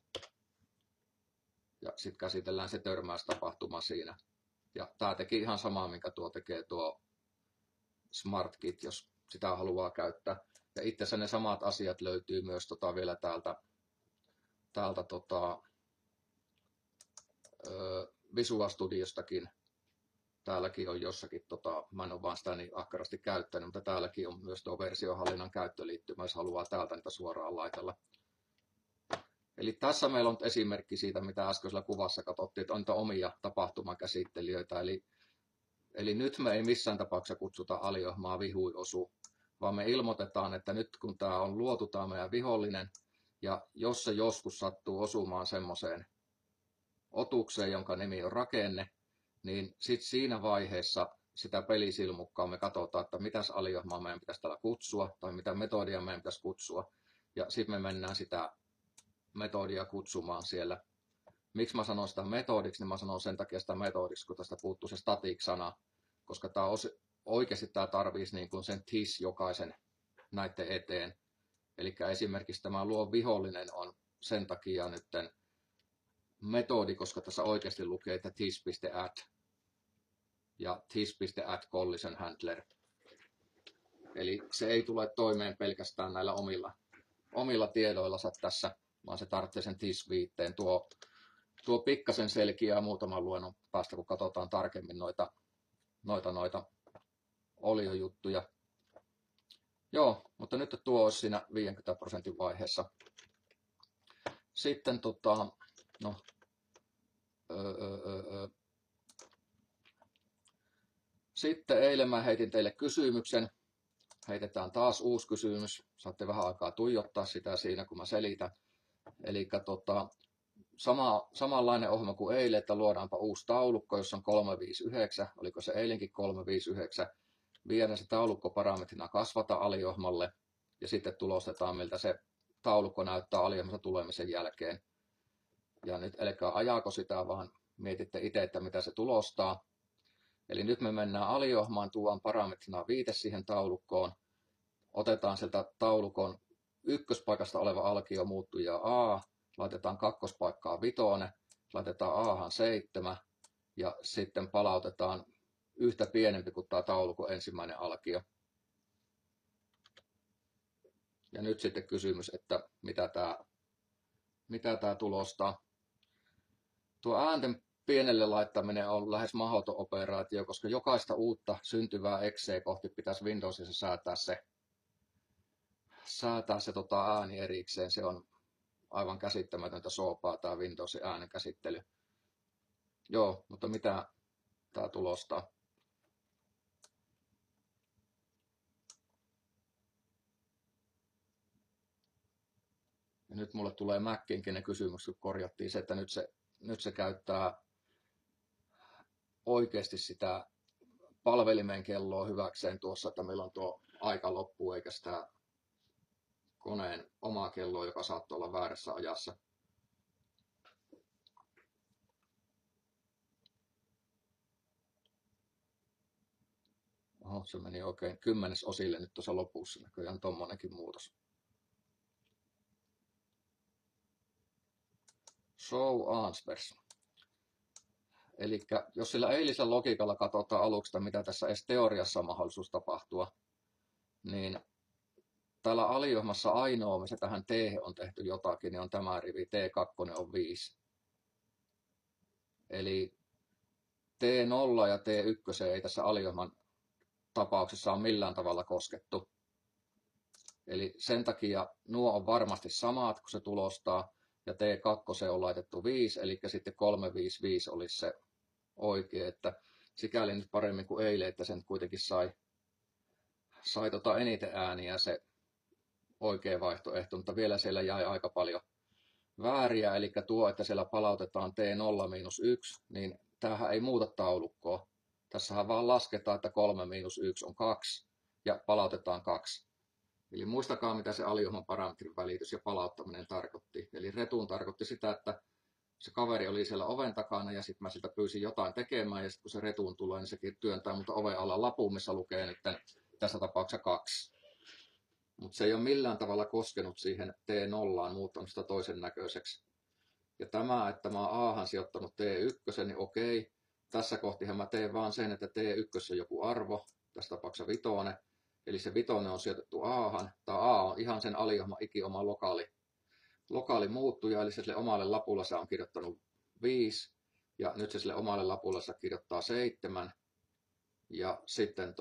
S1: Ja sitten käsitellään se törmäystapahtuma siinä. Ja tää teki ihan samaa, minkä tuo tekee tuo SmartKit, jos sitä haluaa käyttää. Ja itse asiassa ne samat asiat löytyy myös vielä täältä Visual Studiostakin. Täälläkin on jossakin, mä en ole vaan sitä niin ahkerasti käyttänyt, mutta täälläkin on myös tuo versiohallinnan käyttöliittymä, jos haluaa täältä niitä suoraan laitella. Eli tässä meillä on esimerkki siitä, mitä äskeisellä kuvassa katsottiin, että on niitä omia tapahtumakäsittelijöitä. Eli nyt me ei missään tapauksessa kutsuta aliohmaa vihuiosu, vaan me ilmoitetaan, että nyt kun tämä on luotu, tämä meidän vihollinen, ja jos se joskus sattuu osumaan semmoiseen otukseen, jonka nimi on rakenne, niin sitten siinä vaiheessa sitä pelisilmukkaa me katsotaan, että mitäs aliohmaa meidän pitäisi täällä kutsua, tai mitä metodia meidän pitäisi kutsua, ja sitten me mennään sitä metodia kutsumaan siellä. Miksi mä sanon sitä metodiksi, niin mä sanon sen takia sitä metodiksi, kun tästä puuttuu se static-sana, koska oikeasti tämä tarvitsisi niin kuin sen tis jokaisen näiden eteen. Eli esimerkiksi tämä luo vihollinen on sen takia nytten metodi, koska tässä oikeasti lukee, että tis.add ja tis.add collision handler. Eli se ei tule toimeen pelkästään näillä omilla tiedoillansa tässä, vaan se tarvitsee sen tis-viitteen. Tuo pikkasen selkiää muutaman luennon päästä, kun katsotaan tarkemmin noita oliojuttuja. Joo, mutta nyt tuo olisi siinä 50% vaiheessa. Sitten Sitten eilen mä heitin teille kysymyksen. Heitetään taas uusi kysymys. Saatte vähän aikaa tuijottaa sitä siinä, kun mä selitän. Eli samanlainen ohjelma kuin eilen, että luodaanpa uusi taulukko, jossa on 359. Oliko se eilenkin 359? Viedään se taulukko parametrina kasvata aliohmalle. Ja sitten tulostetaan, miltä se taulukko näyttää aliohmassa tulemisen jälkeen. Ja nyt älkää ajaako sitä, vaan mietitte itse, että mitä se tulostaa. Eli nyt me mennään aliohmaan, tuodaan parametrina viite siihen taulukkoon. Otetaan sieltä taulukon ykköspaikasta oleva alkio muuttuja A, laitetaan kakkospaikkaan 5, laitetaan Ahan 7 ja sitten palautetaan yhtä pienempi kuin tämä taulukon ensimmäinen alkio. Ja nyt sitten kysymys, että mitä tämä tulostaa. Tuo äänten pienelle laittaminen on lähes mahdoton operaatio, koska jokaista uutta syntyvää exe kohti pitäisi Windowsissa säätää se ääni erikseen. Se on aivan käsittämätöntä soopaa tämä Windowsin äänenkäsittely. Joo, mutta mitä tämä tulostaa? Ja nyt mulle tulee Macinkin ne kysymykset, kun korjattiin se, että nyt se käyttää oikeasti sitä palvelimen kelloa hyväkseen tuossa, että meillä on tuo aika loppu, eikä sitä koneen omaa kelloa, joka saattoi olla väärässä ajassa. Oho, se meni oikein 10 osille nyt tuossa lopussa, näköjään tommonenkin muutos. Show answers. Eli jos sillä eilisellä logiikalla katsotaan aluksi, että mitä tässä edes teoriassa on mahdollisuus tapahtua, niin täällä aliohmassa ainoa, missä tähän T on tehty jotakin, niin on tämä rivi, T2 on 5. Eli T0 ja T1 ei tässä aliohman tapauksessa ole millään tavalla koskettu. Eli sen takia nuo on varmasti samat, kun se tulostaa, ja T2 on laitettu 5, eli sitten 355 olisi se oikea, että sikäli nyt paremmin kuin eilen, että sen kuitenkin sai eniten ääniä se oikea vaihtoehto, mutta vielä siellä jäi aika paljon vääriä, eli tuo, että siellä palautetaan T0-1, niin tämähän ei muuta taulukkoa. Tässähän vaan lasketaan, että 3-1 on 2 ja palautetaan 2. Eli muistakaa, mitä se aliohman parametrin välitys ja palauttaminen tarkoitti. Eli retuun tarkoitti sitä, että se kaveri oli siellä oven takana ja sitten mä siltä pyysin jotain tekemään ja sitten kun se retuun tulee, niin sekin työntää multa oven alla lapun, missä lukee nyt tässä tapauksessa 2. Mutta se ei ole millään tavalla koskenut siihen T0, muuttanut sitä toisen näköiseksi. Ja tämä, että mä oon Ahan sijoittanut T1, niin okei. Tässä kohtihan mä teen vaan sen, että T1 on joku arvo, tässä tapauksessa 5. Eli se 5 on sijoitettu Ahan. Tämä A on ihan sen aliohman ikioma lokaali muuttuja, eli se sille omalle lapulla on kirjoittanut 5. Ja nyt se sille omalle lapulla kirjoittaa 7. Ja sitten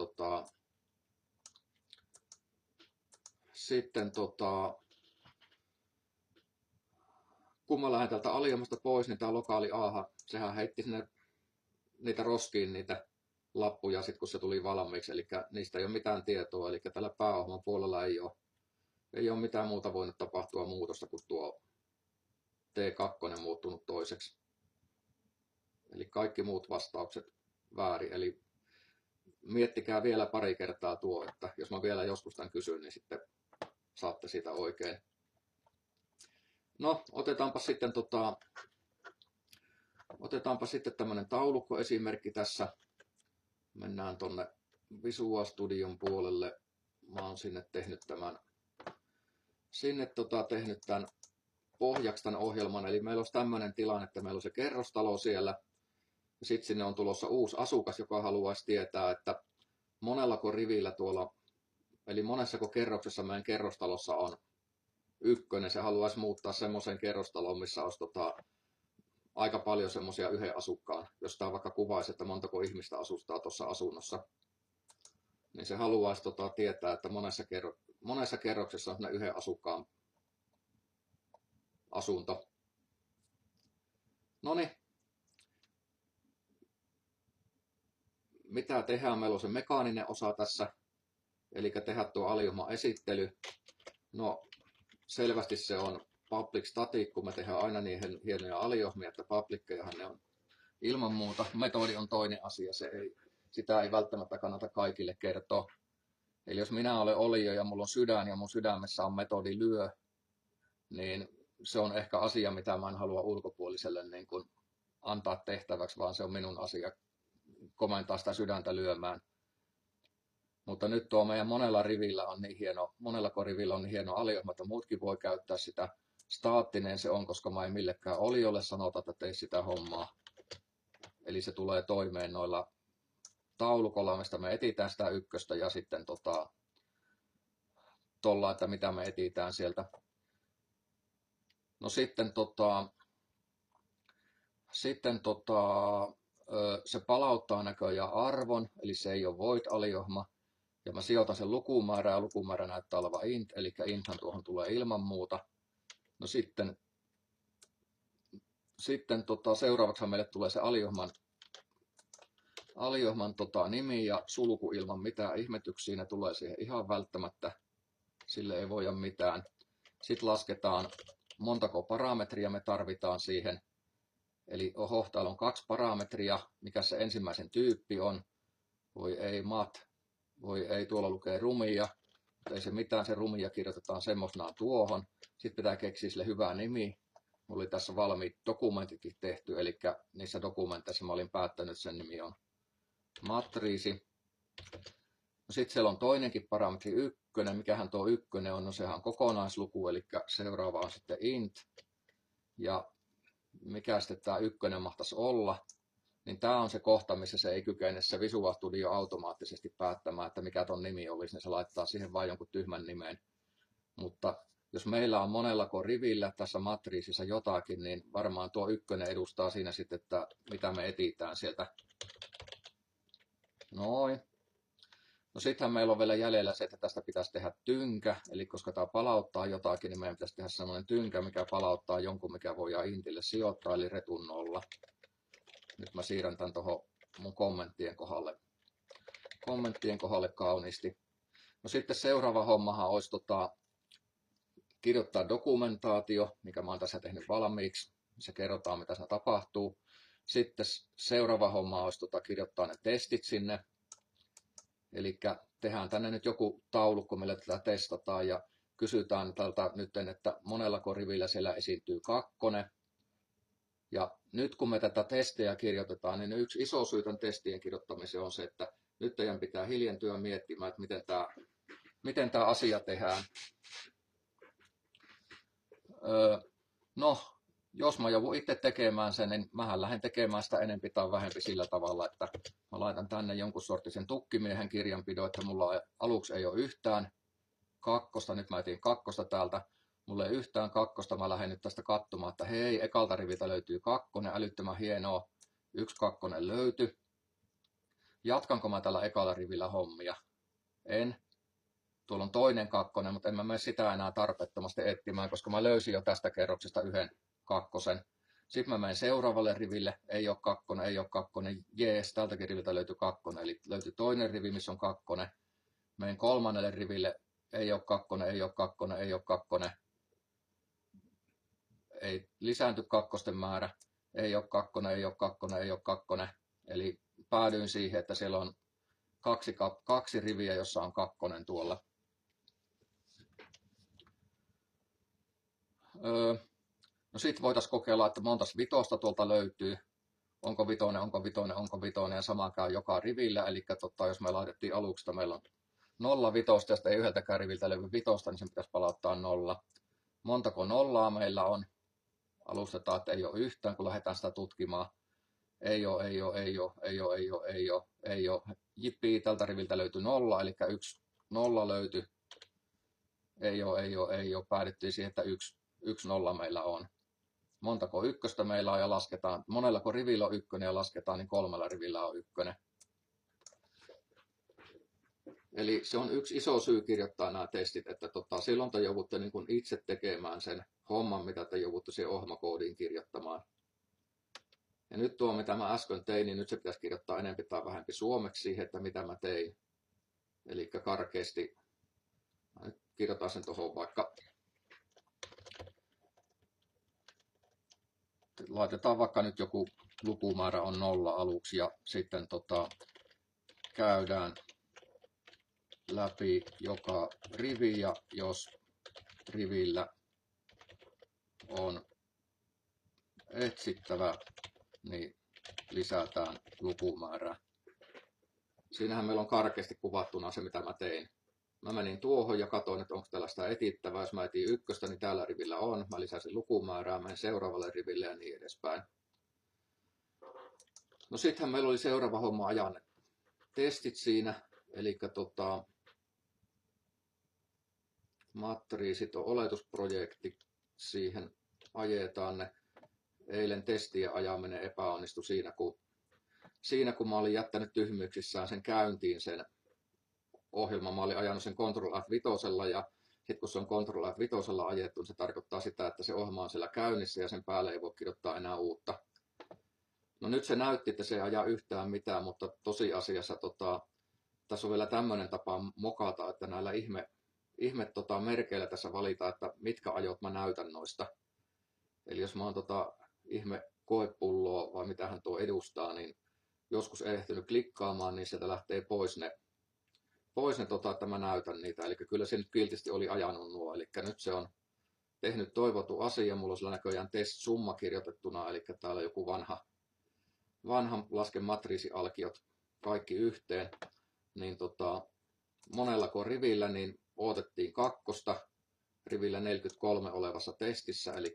S1: kun mä lähden täältä aliohjelmasta pois, niin tää lokaali AHA, sehän heitti sinne niitä roskiin niitä lappuja sit kun se tuli valmiiksi, eli niistä ei ole mitään tietoa, eli tällä pääohjelman puolella ei ole mitään muuta voinut tapahtua muutosta kuin tuo T2 muuttunut toiseksi. Eli kaikki muut vastaukset väärin, eli miettikää vielä pari kertaa tuo, että jos mä vielä joskus tämän kysyn, niin sitten saatte siitä oikein. No, otetaanpa sitten tämmönen taulukkoesimerkki tässä. Mennään tonne Visual Studion puolelle. Mä oon sinne tehnyt tämän pohjaksi tämän ohjelman. Eli meillä olisi tämmöinen tilanne, että meillä on se kerrostalo siellä. Ja sitten sinne on tulossa uusi asukas, joka haluaisi tietää, että monellako rivillä tuolla, eli monessako kerroksessa meidän kerrostalossa on ykkönen. Se haluaisi muuttaa semmoisen kerrostaloon, missä olisi aika paljon semmoisia yhden asukkaan. Jos tämä vaikka kuvaisi, että montako ihmistä asustaa tuossa asunnossa, niin se haluaisi tietää, että monessa kerroksessa on yhden asukkaan asunto. Noniin. Mitä tehdään? Meillä on se mekaaninen osa tässä, eli tehdä tuo aliohjelman esittely. No, selvästi se on public static, kun me tehdään aina niin hienoja aliohjelmia, että publickejahan ne on ilman muuta. Metodi on toinen asia, sitä ei välttämättä kannata kaikille kertoa. Eli jos minä olen olio ja mulla on sydän ja mun sydämessä on metodi lyö, niin se on ehkä asia, mitä mä en halua ulkopuoliselle niin kuin antaa tehtäväksi, vaan se on minun asia komentaa sitä sydäntä lyömään. Mutta nyt tuo meidän monella rivillä on niin hieno aliohjelma, että muutkin voi käyttää sitä. Staattinen se on, koska mä en millekään oliolle sanota, että tee sitä hommaa. Eli se tulee toimeen noilla taulukolla, mistä me etsitään sitä ykköstä ja sitten tolla, että mitä me etsitään sieltä. No sitten se palauttaa näköjään arvon, eli se ei ole void-aliohjelma. Ja mä sijoitan sen lukumäärään, ja lukumäärä näyttää olevan int, eli inthan tuohon tulee ilman muuta. No sitten seuraavaksi meille tulee se aliohjelman nimi ja sulku ilman mitään ihmetyksiä. Ne tulee siihen ihan välttämättä, sille ei voida mitään. Sitten lasketaan, montako parametria me tarvitaan siihen. Eli täällä on 2 parametria, mikä se ensimmäisen tyyppi on. Voi ei mat, voi ei, tuolla lukee rumia. Ei se mitään, se rumia kirjoitetaan semmoisena tuohon. Sitten pitää keksiä sille hyvä nimi. Mulla oli tässä valmiit dokumentitkin tehty, eli niissä dokumenteissa mä olin päättänyt, sen nimi on matriisi. No sitten siellä on toinenkin parametri ykkönen. Mikähän tuo ykkönen on? No sehän on kokonaisluku, eli seuraava on sitten int. Ja mikä sitten tämä ykkönen mahtaisi olla? Niin tämä on se kohta, missä se ei kykene se Visual Studio automaattisesti päättämään, että mikä ton nimi olisi, niin se laittaa siihen vain jonkun tyhmän nimen. Mutta jos meillä on monellako rivillä tässä matriisissa jotakin, niin varmaan tuo ykkönen edustaa siinä sitten, että mitä me etsitään sieltä. Noin. No sittenhän meillä on vielä jäljellä se, että tästä pitäisi tehdä tynkä, eli koska tämä palauttaa jotakin, niin meidän pitäisi tehdä sellainen tynkä, mikä palauttaa jonkun, mikä voidaan intille sijoittaa, eli retun 0. Nyt mä siirrän tämän tuohon mun kommenttien kohdalle kauniisti. No sitten seuraava hommahan olisi kirjoittaa dokumentaatio, mikä mä oon tässä tehnyt valmiiksi. Se kerrotaan, mitä siinä tapahtuu. Sitten seuraava homma olisi kirjoittaa ne testit sinne. Eli tehdään tänne nyt joku taulukko, millä tätä testataan ja kysytään tältä nyt, että monellako rivillä siellä esiintyy 2. Ja nyt kun me tätä testejä kirjoitetaan, niin yksi iso syy tämän testien kirjoittamiseen on se, että nyt teidän pitää hiljentyä miettimään, että miten tämä asia tehdään. No, jos mä joudun itse tekemään sen, niin mähän lähden tekemään sitä enempi tai vähempi sillä tavalla, että mä laitan tänne jonkun sorttisen tukkimiehen kirjanpidon, että mulla aluksi ei ole yhtään 2, nyt mä etin 2 täältä. Mulla ei yhtään 2, mä lähden nyt tästä katsomaan, että hei, ekalta riviltä löytyy 2, älyttömän hienoa, 1 2 löytyi. Jatkanko mä tällä ekalla rivillä hommia? En. Tuolla on toinen 2, mutta en mä mene sitä enää tarpeettomasti etsimään, koska mä löysin jo tästä kerroksesta 1 kakkosen. Sitten mä menen seuraavalle riville, ei ole kakkonen, ei ole kakkonen, jees, tältäkin riviltä löytyy kakkonen, eli löytyy toinen rivi, missä on kakkonen. Menen kolmannelle riville, ei ole kakkonen, ei ole kakkonen, ei ole kakkonen. Ei lisäänty kakkosten määrä, ei ole kakkonen, ei ole kakkonen, ei ole kakkonen. Eli päädyin siihen, että siellä on kaksi riviä, jossa on kakkonen tuolla. No sitten voitaisiin kokeilla, että montas vitosta tuolta löytyy. Onko vitonen, onko vitonen, onko vitonen ja sama käy joka rivillä. Eli jos me laitettiin aluksi, että meillä on 0 vitosta ja sitten ei yhdeltäkään riviltä löydy vitosta, niin sen pitäisi palauttaa 0. Montako nollaa meillä on? Alustetaan, että ei ole yhtään, kun lähdetään sitä tutkimaan. Ei ole, ei ole, ei ole, ei ole, ei ole, ei ole, ei ole. Jippii, tältä riviltä löytyi 0, eli 1 0 löytyi. Ei ole, ei ole, ei ole. Päädyttiin siihen, että 1 0 meillä on. Montako ykköstä meillä on ja lasketaan. Monellako rivillä on ykkönen ja lasketaan, niin 3 rivillä on ykkönen. Eli se on yksi iso syy kirjoittaa nämä testit, että silloin te joudutte niin kuin itse tekemään sen homman, mitä te joudutte siihen ohjelmakoodiin kirjoittamaan. Ja nyt tuo, mitä mä äsken tein, niin nyt se pitäisi kirjoittaa enempi tai vähempi suomeksi siihen, että mitä mä tein. Eli karkeasti, nyt kirjoitan sen tuohon vaikka, laitetaan vaikka nyt joku lukumäärä on 0 aluksi ja sitten käydään läpi joka rivi ja jos rivillä on etsittävä, niin lisätään lukumäärää. Siinähän meillä on karkeasti kuvattuna se, mitä mä tein. Mä menin tuohon ja katsoin, että onko tällaista etittävää. Jos mä etin ykköstä, niin täällä rivillä on. Mä lisäsin lukumäärää, menen seuraavalle riville ja niin edespäin. No sittenhän meillä oli seuraava homma ajan testit siinä. Eli matriisit on oletusprojekti. Siihen ajetaan ne. Eilen testien ajaminen epäonnistui siinä, kun mä olin jättänyt tyhmyyksissään sen käyntiin sen ohjelman. Mä olin ajanut sen Ctrl F5 ja sitten kun se on Ctrl F5 ajettu, niin se tarkoittaa sitä, että se ohjelma on siellä käynnissä ja sen päälle ei voi kirjoittaa enää uutta. No nyt se näytti, että se ei aja yhtään mitään, mutta tosiasiassa tässä on vielä tämmöinen tapa mokata, että näillä ihme merkeillä tässä valitaan, että mitkä ajot mä näytän noista. Eli jos mä oon ihme koepulloa vai mitä hän tuo edustaa, niin joskus ei ehtinyt klikkaamaan, niin sieltä lähtee pois ne että mä näytän niitä. Eli kyllä se nyt kiltisti oli ajanut nuo. Eli nyt se on tehnyt toivottu asia. Mulla on sillä näköjään test-summa kirjoitettuna, eli täällä joku vanha lasken matriisialkiot kaikki yhteen. Niin monellako rivillä niin odotettiin kakkosta rivillä 43 olevassa testissä, eli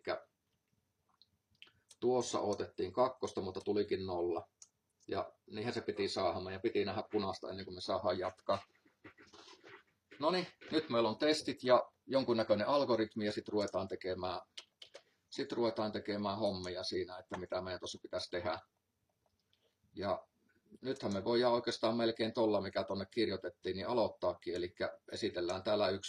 S1: tuossa odotettiin kakkosta, mutta tulikin 0. Ja niinhän se piti saada. Meidän piti nähdä punaista ennen kuin me saadaan jatkaa. No niin, nyt meillä on testit ja jonkunnäköinen algoritmi ja sitten ruvetaan tekemään hommia siinä, että mitä meidän tuossa pitäisi tehdä. Ja nythän me voidaan oikeastaan melkein tuolla, mikä tuonne kirjoitettiin, niin aloittaakin. Eli esitellään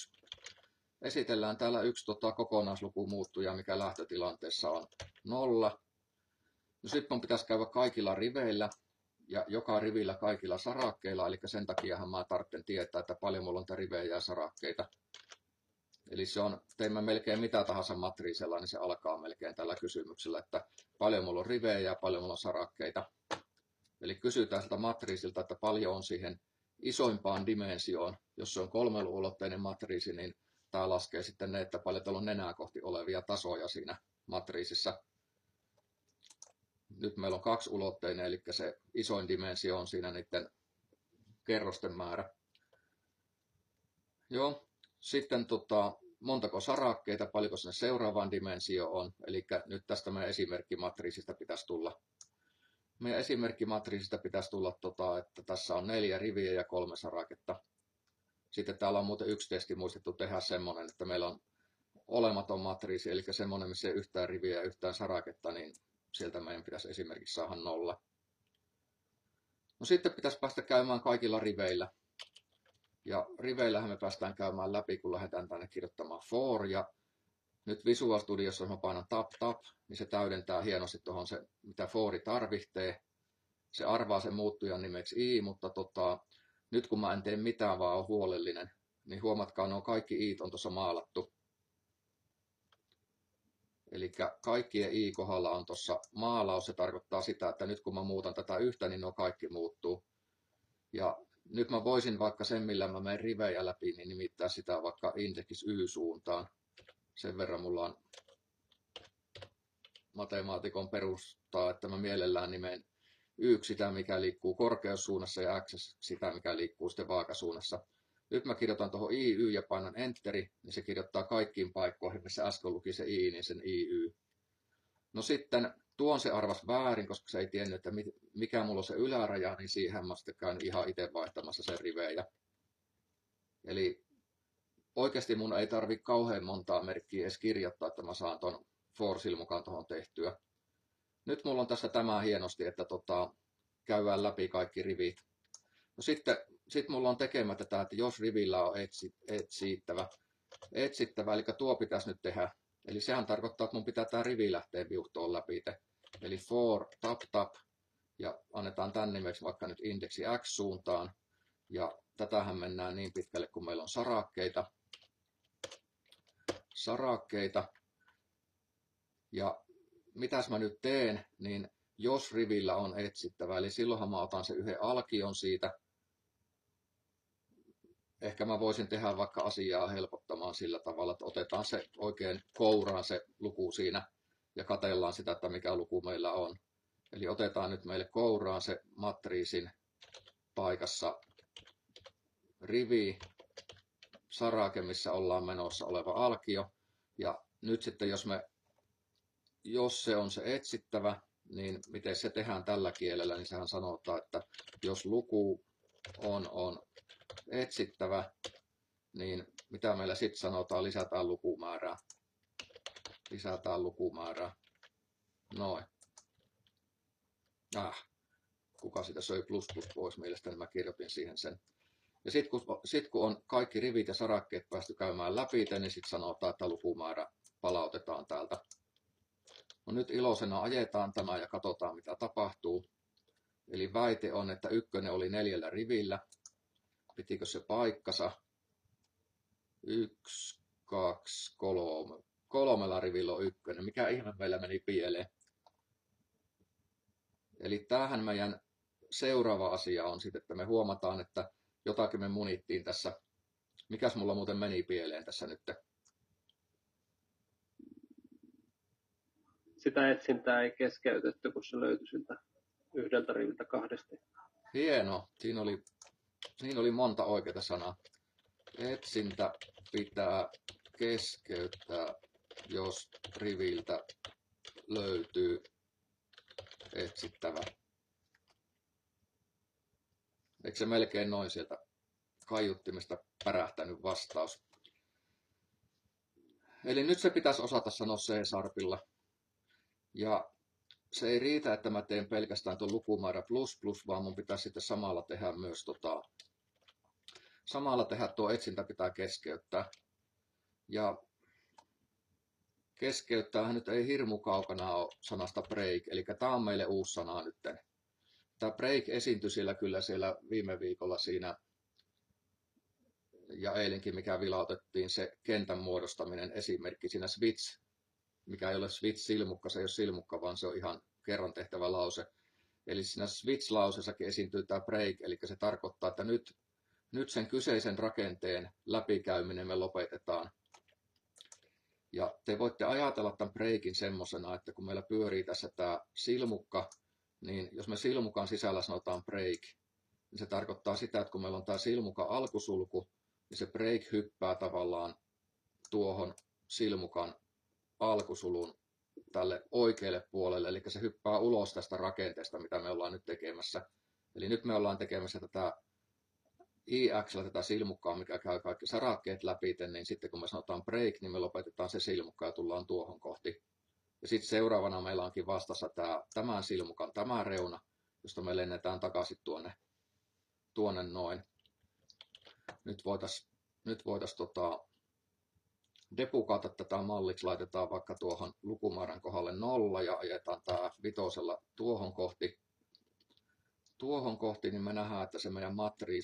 S1: täällä yksi kokonaisluku muuttuja, mikä lähtötilanteessa on 0. No sitten mun pitäisi käydä kaikilla riveillä ja joka rivillä kaikilla sarakkeilla, eli sen takiahan mä tarvitsen tietää, että paljon mulla on rivejä ja sarakkeita. Eli se on, teimme melkein mitä tahansa matriisella, niin se alkaa melkein tällä kysymyksellä, että paljon mulla on rivejä ja paljon mulla on sarakkeita. Eli kysytään siltä matriisilta, että paljon on siihen isoimpaan dimensioon. Jos se on 3-ulotteinen matriisi, niin tämä laskee sitten ne, että paljon täällä on nenää kohti olevia tasoja siinä matriisissa. Nyt meillä on 2-ulotteinen, eli se isoin dimensio on siinä niiden kerrosten määrä. Joo, sitten montako sarakkeita, paljonko sen seuraavaan dimensio on. Eli nyt tästä meidän esimerkkimatriisista pitäisi tulla. Että tässä on 4 riviä ja 3 saraketta. Sitten täällä on muuten yksi testi muistettu tehdä semmoinen, että meillä on olematon matriisi, eli semmoinen, missä ei yhtään riviä ja yhtään saraketta, niin sieltä meidän pitäisi esimerkiksi saada 0. No sitten pitäisi päästä käymään kaikilla riveillä. Ja riveillähän me päästään käymään läpi, kun lähdetään tänne kirjoittamaan for. Ja nyt Visual Studiossa, jos mä painan tap, niin se täydentää hienosti tuohon se, mitä Foori tarvitsee. Se arvaa sen muuttujan nimeksi i, mutta nyt kun mä en tee mitään, vaan on huolellinen, niin huomatkaa, nuo kaikki i't on tuossa maalattu. Eli kaikkien i-kohdalla on tuossa maalaus, se tarkoittaa sitä, että nyt kun mä muutan tätä yhtä, niin nuo kaikki muuttuu. Ja nyt mä voisin vaikka sen, millä mä menen rivejä läpi, niin nimittää sitä vaikka indeksis y-suuntaan. Sen verran mulla on matemaatikon perustaa, että mä mielellään nimen y sitä, mikä liikkuu korkeussuunnassa ja x sitä, mikä liikkuu sitten vaakasuunnassa. Nyt mä kirjoitan tuohon IY ja painan enteri, niin se kirjoittaa kaikkiin paikkoihin, missä äsken luki se I, niin sen IY. No sitten tuon se arvas väärin, koska se ei tiennyt, että mikä mulla on se yläraja, niin siihen mä sitten käyn ihan itse vaihtamassa sen rivejä. Eli oikeasti mun ei tarvitse kauhean montaa merkkiä edes kirjoittaa, että mä saan ton for-silmukan tuohon tehtyä. Nyt mulla on tässä tämä hienosti, että käydään läpi kaikki rivit. No sitten mulla on tekemättä tämä, että jos rivillä on etsittävä, eli tuo pitäisi nyt tehdä. Eli sehän tarkoittaa, että mun pitää tämä rivi lähteä viuhtoon läpi. Eli for tap, ja annetaan tämän nimeksi vaikka nyt indeksi x suuntaan. Ja tätähän mennään niin pitkälle, kun meillä on sarakkeita. Ja mitäs mä nyt teen, niin jos rivillä on etsittävä, eli silloinhan mä otan sen yhden alkion siitä. Ehkä mä voisin tehdä vaikka asiaa helpottamaan sillä tavalla, että otetaan se oikein kouraan se luku siinä ja katsellaan sitä, että mikä luku meillä on. Eli otetaan nyt meille kouraan se matriisin paikassa rivi, sarake, missä ollaan menossa oleva alkio. Ja nyt sitten jos se on se etsittävä, niin miten se tehdään tällä kielellä, niin sehän sanotaan, että jos luku on etsittävä, niin mitä meillä sitten sanotaan, lisätään lukumäärää. Noin. Kuka sitä söi plus pois, mielestäni mä kirjoitin siihen sen. Ja sitten kun on kaikki rivit ja sarakkeet päästy käymään läpi, niin sitten sanotaan, että lukumäärä palautetaan täältä. No nyt iloisena ajetaan tämä ja katsotaan mitä tapahtuu. Eli väite on, että ykkönen oli 4 rivillä. Pitikö se paikkansa? 1, 2, 3. 3 rivillä on ykkönen. Mikä ihme meillä meni pieleen? Eli tämähän meidän seuraava asia on sitten, että me huomataan, että jotakin me munittiin tässä. Mikäs mulla muuten meni pieleen tässä nyt?
S3: Sitä etsintää ei keskeytetty, kun se löytyi siltä yhdeltä riviltä 2.
S1: Hieno. Siinä oli monta oikeaa sanaa. Etsintä pitää keskeyttää, jos riviltä löytyy etsittävä. Eikö se melkein noin sieltä kaiuttimesta pärähtänyt vastaus? Eli nyt se pitäisi osata sanoa C-sarpilla. Ja se ei riitä, että mä teen pelkästään tuon lukumäärä plus, vaan mun pitää sitten samalla tehdä myös tuo etsintä pitää keskeyttää. Ja keskeyttäähän nyt ei hirmu kaukana ole sanasta break, eli tämä on meille uusi sana nyt. Tämä break esiintyi siellä viime viikolla siinä ja eilenkin, mikä vilautettiin, se kentän muodostaminen esimerkki siinä switch, mikä ei ole switch-silmukka, se ei ole silmukka, vaan se on ihan kerran tehtävä lause. Eli siinä switch-lauseessakin esiintyy tämä break, eli se tarkoittaa, että nyt sen kyseisen rakenteen läpikäyminen me lopetetaan. Ja te voitte ajatella tämän breakin semmosena, että kun meillä pyörii tässä tämä silmukka, niin jos me silmukan sisällä sanotaan break, niin se tarkoittaa sitä, että kun meillä on tämä silmukan alkusulku, niin se break hyppää tavallaan tuohon silmukan alkusulun tälle oikealle puolelle, eli se hyppää ulos tästä rakenteesta, mitä me ollaan nyt tekemässä. Eli nyt me ollaan tekemässä tätä IX:llä tätä silmukkaa, mikä käy kaikki sarakkeet läpi, niin sitten kun me sanotaan break, niin me lopetetaan se silmukka ja tullaan tuohon kohti. Ja sitten seuraavana meillä onkin vastassa tämän silmukan tämä reuna, josta me lennetään takaisin tuonne noin. Nyt voitaisiin depukata tätä malliksi, laitetaan vaikka tuohon lukumäärän kohdalle 0 ja ajetaan tämä vitosella tuohon kohti, niin me nähdään, että se meidän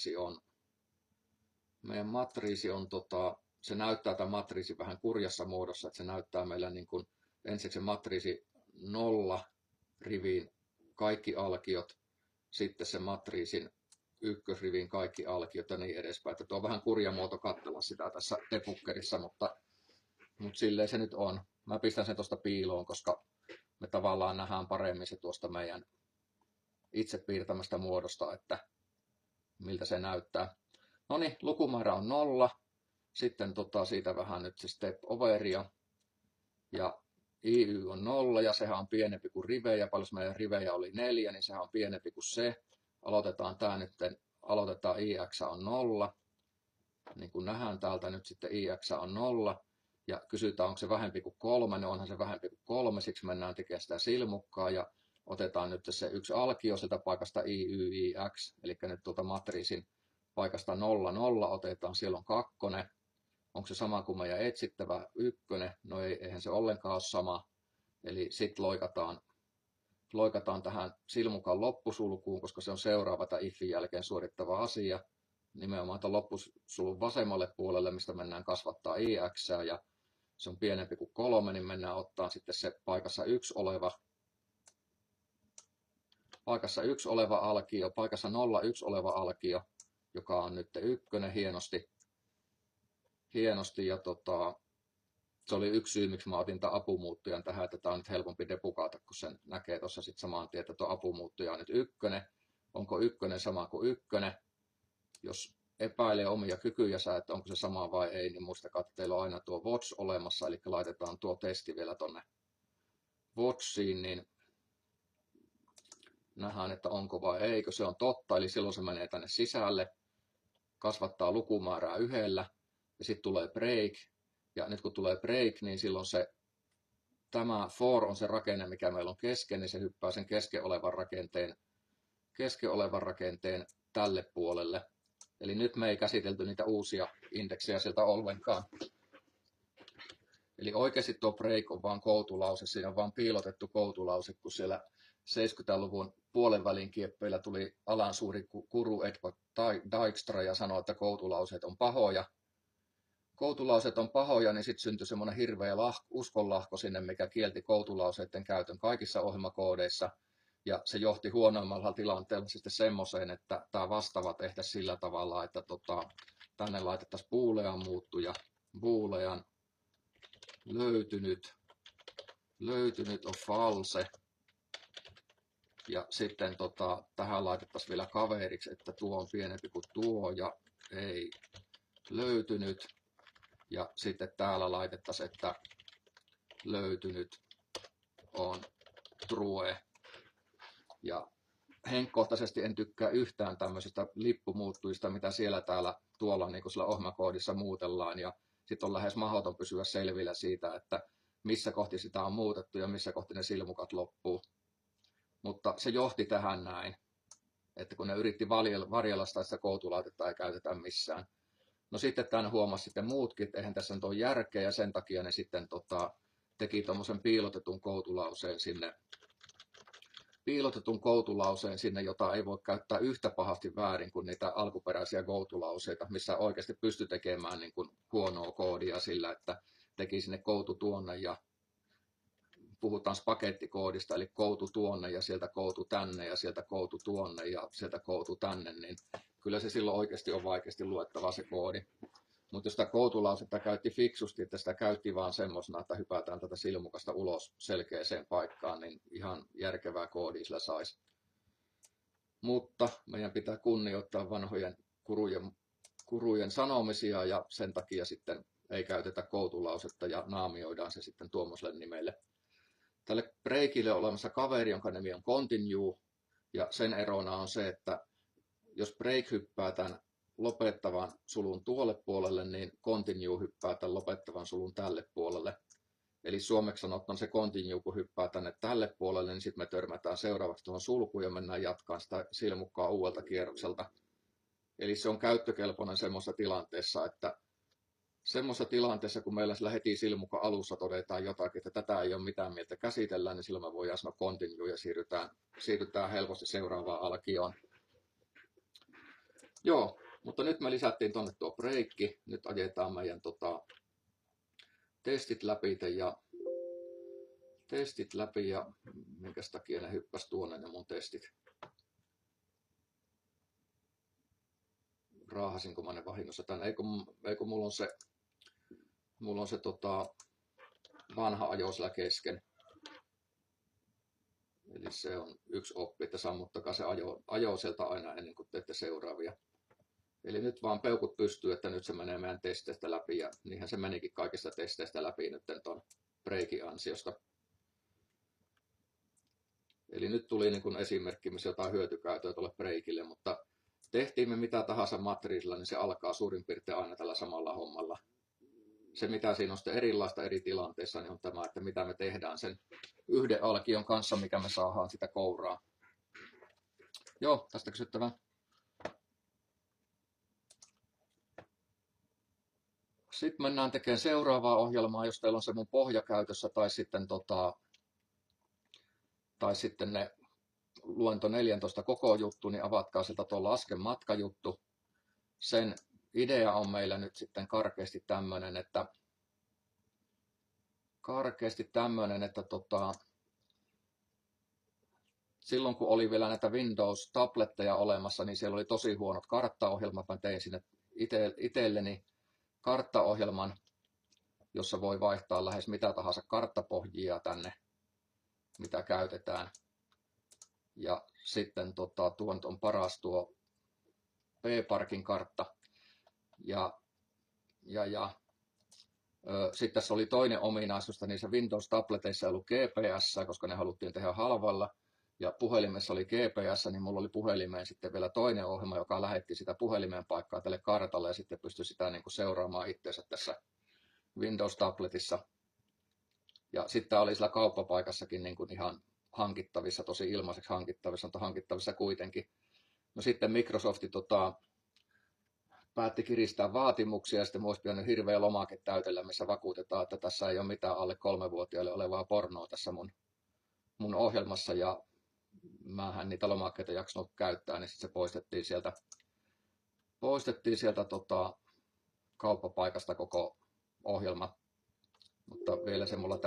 S1: matriisi on se näyttää tämän matriisin vähän kurjassa muodossa, että se näyttää meillä niin kuin ensiksi se matriisi 0 riviin kaikki alkiot, sitten se matriisin ykkösriviin kaikki alkiot ja niin edespäin. Että tuo on vähän kurja muoto katsella sitä tässä debuggerissa, mutta silleen se nyt on. Mä pistän sen tuosta piiloon, koska me tavallaan nähdään paremmin se tuosta meidän itse piirtämästä muodosta, että miltä se näyttää. No niin, lukumäärä on 0. Sitten siitä vähän nyt se step overia. Ja IY on 0 ja sehän on pienempi kuin rivejä. Paljon meidän rivejä oli 4, niin sehän on pienempi kuin se. Aloitetaan IX on 0. Niin kuin nähdään täältä nyt sitten IX on 0. Ja kysytään, onko se vähempi kuin 3. No onhan se vähempi kuin 3, siksi mennään tekemään sitä silmukkaa. Ja otetaan nyt se yksi alkio sieltä paikasta IYIX. Eli nyt tuolta matriisin paikasta 0, 0 otetaan, siellä on 2. Onko se sama kuin meidän etsittävä 1? No eihän se ollenkaan ole sama. Eli sitten loikataan tähän silmukan loppusulkuun, koska se on seuraava tämän ifin jälkeen suorittava asia. Nimenomaan tämän loppusulun vasemmalle puolelle, mistä mennään kasvattaa IX, ja se on pienempi kuin 3, niin mennään ottaa sitten se paikassa 1 oleva alkio, paikassa 0, 1 oleva alkio, joka on nyt 1 hienosti ja se oli yksi syy, miksi mä otin tämän apumuuttujan tähän, että tämä on nyt helpompi debugata, kun sen näkee tuossa sitten saman tien, että tuo apumuuttuja on nyt 1. Onko 1 sama kuin 1? Jos epäilee omia kykyjänsä, että onko se sama vai ei, niin muistakaa, että teillä on aina tuo watch olemassa, eli laitetaan tuo testi vielä tonne watchiin, niin nähdään, että onko vai eikö. Se on totta, eli silloin se menee tänne sisälle, kasvattaa lukumäärää 1, ja sitten tulee break. Ja nyt kun tulee break, niin silloin tämä for on se rakenne, mikä meillä on kesken, niin se hyppää sen kesken olevan rakenteen tälle puolelle. Eli nyt me ei käsitelty niitä uusia indeksejä sieltä ollenkaan. Eli oikeasti tuo break on vaan koutulause, siinä on vaan piilotettu koutulause, kun siellä 70-luvun puolen välin kieppeillä tuli alan suuri guru Edward Dijkstra ja sanoi, että koutulauseet on pahoja. Koutulauseet on pahoja, niin sitten syntyi semmoinen hirveä uskonlahko sinne, mikä kielti koutulauseiden käytön kaikissa ohjelmakoodeissa. Ja se johti huonoimmalla tilanteella sitten semmoiseen, että tämä vastaava tehtäisiin sillä tavalla, että tänne laitettaisiin boolean muuttuja, boolean löytynyt on false. Ja sitten tähän laitettaisiin vielä kaveriksi, että tuo on pienempi kuin tuo ja ei löytynyt. Ja sitten täällä laitettaisiin, että löytynyt on true. Ja henkkohtaisesti en tykkää yhtään tämmöisistä lippumuuttujista, mitä tuolla niin kuin sillä ohjelmakoodissa muutellaan. Ja sitten on lähes mahdoton pysyä selvillä siitä, että missä kohti sitä on muutettu ja missä kohti ne silmukat loppuu. Mutta se johti tähän näin, että kun ne yritti varjella sitä koutulaitetta ei käytetä missään. No sitten tämän huomasi sitten muutkin, että eihän tässä nyt ole järkeä ja sen takia ne sitten teki tuommoisen piilotetun koutulauseen sinne, jota ei voi käyttää yhtä pahasti väärin kuin niitä alkuperäisiä koutulauseita, missä oikeasti pystyi tekemään niin kuin huonoa koodia sillä, että teki sinne koutu tuonne ja puhutaan spagettikoodista, eli koutu tuonne ja sieltä koutu tänne ja sieltä koutu tuonne ja sieltä koutu tänne, niin kyllä se silloin oikeasti on vaikeasti luettava se koodi. Mutta jos sitä koutulausetta käytti fiksusti, että sitä käytti vaan semmoisena, että hypätään tätä silmukasta ulos selkeäseen paikkaan, niin ihan järkevää koodia sillä saisi. Mutta meidän pitää kunnioittaa vanhojen kurujen sanomisia ja sen takia sitten ei käytetä koutulausetta ja naamioidaan se sitten tuommoiselle nimelle. Tälle breakille on olemassa kaveri, jonka nimi on continue, ja sen erona on se, että jos break hyppää tämän lopettavan sulun tuolle puolelle, niin continue hyppää tämän lopettavan sulun tälle puolelle. Eli suomeksi sanottuna se continue, kun hyppää tänne tälle puolelle, niin sitten me törmätään seuraavaksi tuohon sulkuun ja mennään jatkaan sitä silmukkaa uudelta kierrokselta. Eli se on käyttökelpoinen semmoisessa tilanteessa, että semmoisessa tilanteessa, kun meillä sillä heti silmuka alussa todetaan jotakin, että tätä ei ole mitään mieltä käsitellään, niin silloin me voidaan sanoa continue ja siirrytään helposti seuraavaan alkioon. Joo, mutta nyt me lisättiin tuonne tuo breikki. Nyt ajetaan meidän testit läpi ja minkäs takia ne hyppäsi tuonne ne mun testit. Raahasinko mä ne vahingossa tänne? Eikö mulla on se vanha ajo siellä kesken. Eli se on yksi oppi, että sammuttakaa se ajo sieltä aina ennen kuin teette seuraavia. Eli nyt vaan peukut pystyy, että nyt se menee meidän testeistä läpi ja niinhän se menikin kaikista testeistä läpi nyt tuon breikin ansiosta. Eli nyt tuli niin kuin esimerkki, missä jotain hyötykäytöä tuolle breikille, mutta tehtiin me mitä tahansa matriisilla, niin se alkaa suurin piirtein aina tällä samalla hommalla. Se mitä siinä on sitten erilaista eri tilanteissa, niin on tämä, että mitä me tehdään sen yhden alkion kanssa, mikä me saadaan sitä kouraa. Joo, tästä kysyttävää. Sitten mennään tekemään seuraavaa ohjelmaa, jos teillä on se mun pohja käytössä tai sitten ne luento 14 koko juttu, niin avatkaa sieltä tuo lasken matkajuttu. Sen idea on meillä nyt sitten karkeasti tämmöinen, että silloin kun oli vielä näitä Windows-tabletteja olemassa, niin siellä oli tosi huonot karttaohjelmat. Mä tein sinne itselleni karttaohjelman, jossa voi vaihtaa lähes mitä tahansa karttapohjia tänne, mitä käytetään. Ja sitten tuo on paras tuo P-Parkin kartta. Sitten tässä oli toinen ominaisuus, että niissä Windows-tableteissa ei ollut GPS, koska ne haluttiin tehdä halvalla. Ja puhelimessa oli GPS, niin mulla oli puhelimeen sitten vielä toinen ohjelma, joka lähetti sitä puhelimen paikkaa tälle kartalle ja sitten pystyi sitä niin kuin seuraamaan itseensä tässä Windows-tabletissa. Ja sitten oli sillä kauppapaikassakin niin kuin ihan hankittavissa, tosi ilmaiseksi hankittavissa, mutta hankittavissa kuitenkin. No sitten Microsoft päätti kiristää vaatimuksia ja sitten mulla olisi pitänyt hirveä lomake täytellä, missä vakuutetaan, että tässä ei ole mitään alle 3-vuotiaille olevaa pornoa tässä mun ohjelmassa ja mähän niitä lomakkeita jaksanut käyttää, niin sitten se poistettiin sieltä kauppapaikasta koko ohjelma, mutta vielä se mulla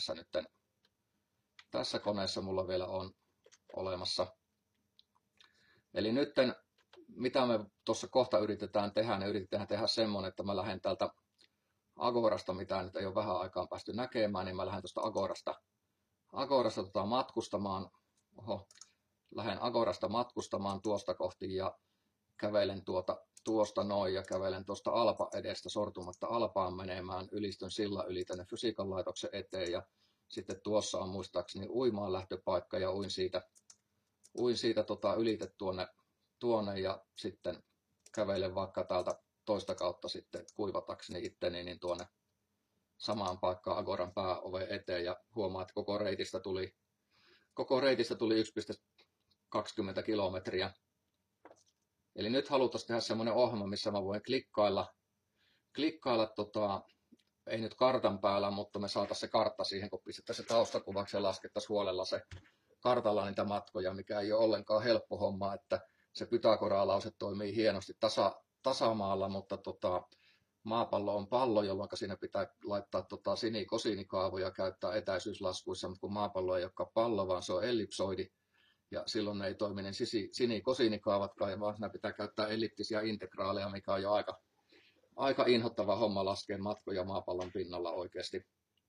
S1: tässä koneessa mulla vielä on olemassa. Eli nyt mitä me tuossa kohta yritetään tehdä, niin yritetään tehdä semmoinen, että mä lähden täältä Agorasta, mitä nyt ei ole vähän aikaan päästy näkemään, niin mä lähden tuosta Agorasta matkustamaan. Lähden Agorasta matkustamaan tuosta kohti ja kävelen tuosta noin ja kävelen tuosta Alpa edestä sortumatta Alpaan menemään Ylistön sillan yli tänne fysiikan laitoksen eteen ja sitten tuossa on muistaakseni uimaan lähtöpaikka ja uin siitä ylite tuonne ja sitten kävelen vaikka täältä toista kautta sitten kuivatakseni itteni niin tuonne samaan paikkaan Agoran pääoven eteen ja huomaa, että koko reitistä tuli 1,20 kilometriä. Eli nyt halutaan tehdä semmoinen ohjelma, missä mä voin klikkailla ei nyt kartan päällä, mutta me saataisiin se kartta siihen, kun pistettäisiin se taustakuvaksi ja laskettaisiin huolella se kartalla niitä matkoja, mikä ei ole ollenkaan helppo homma, että se Pythagora-lause toimii hienosti tasamaalla, mutta maapallo on pallo, jolloin siinä pitää laittaa sinikosiinikaavoja käyttää etäisyyslaskuissa, mutta kun maapallo ei olekaan pallo, vaan se on ellipsoidi, ja silloin ei toimi ne sinikosiinikaavatkaan, vaan siinä pitää käyttää elliptisiä integraaleja, mikä on jo aika inhottava homma laskea matkoja maapallon pinnalla oikeasti.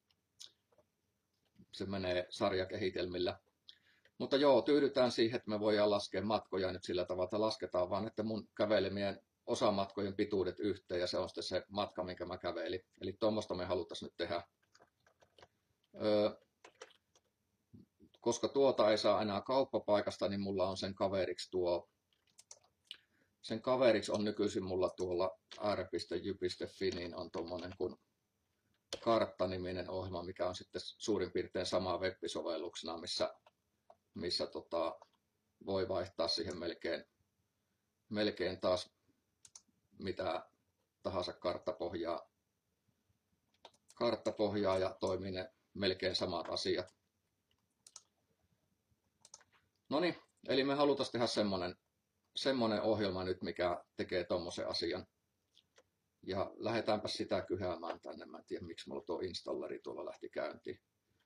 S1: Se menee sarjakehitelmillä. Mutta joo, tyydytään siihen, että me voidaan laskea matkoja nyt sillä tavalla, että lasketaan vaan, että mun kävelemien osamatkojen pituudet yhteen ja se on sitten se matka, minkä mä kävelin. Eli tuommoista me haluttaisiin nyt tehdä. Koska tuota ei saa enää kauppapaikasta, niin mulla on sen kaveriksi on nykyisin mulla tuolla r.jy.fi, niin on tuommoinen kuin kartta-niminen ohjelma, mikä on sitten suurin piirtein sama web-sovelluksena, missä voi vaihtaa siihen melkein taas mitä tahansa karttapohjaa karttapohjaa ja toimii ne melkein samat asiat. Noniin, eli me halutaan tehdä semmonen ohjelma nyt, mikä tekee tommosen asian. Ja lähdetäänpä sitä kyhäämään tänne. Mä en tiedä, miksi mulla tuo installeri tuolla lähti käyntiin.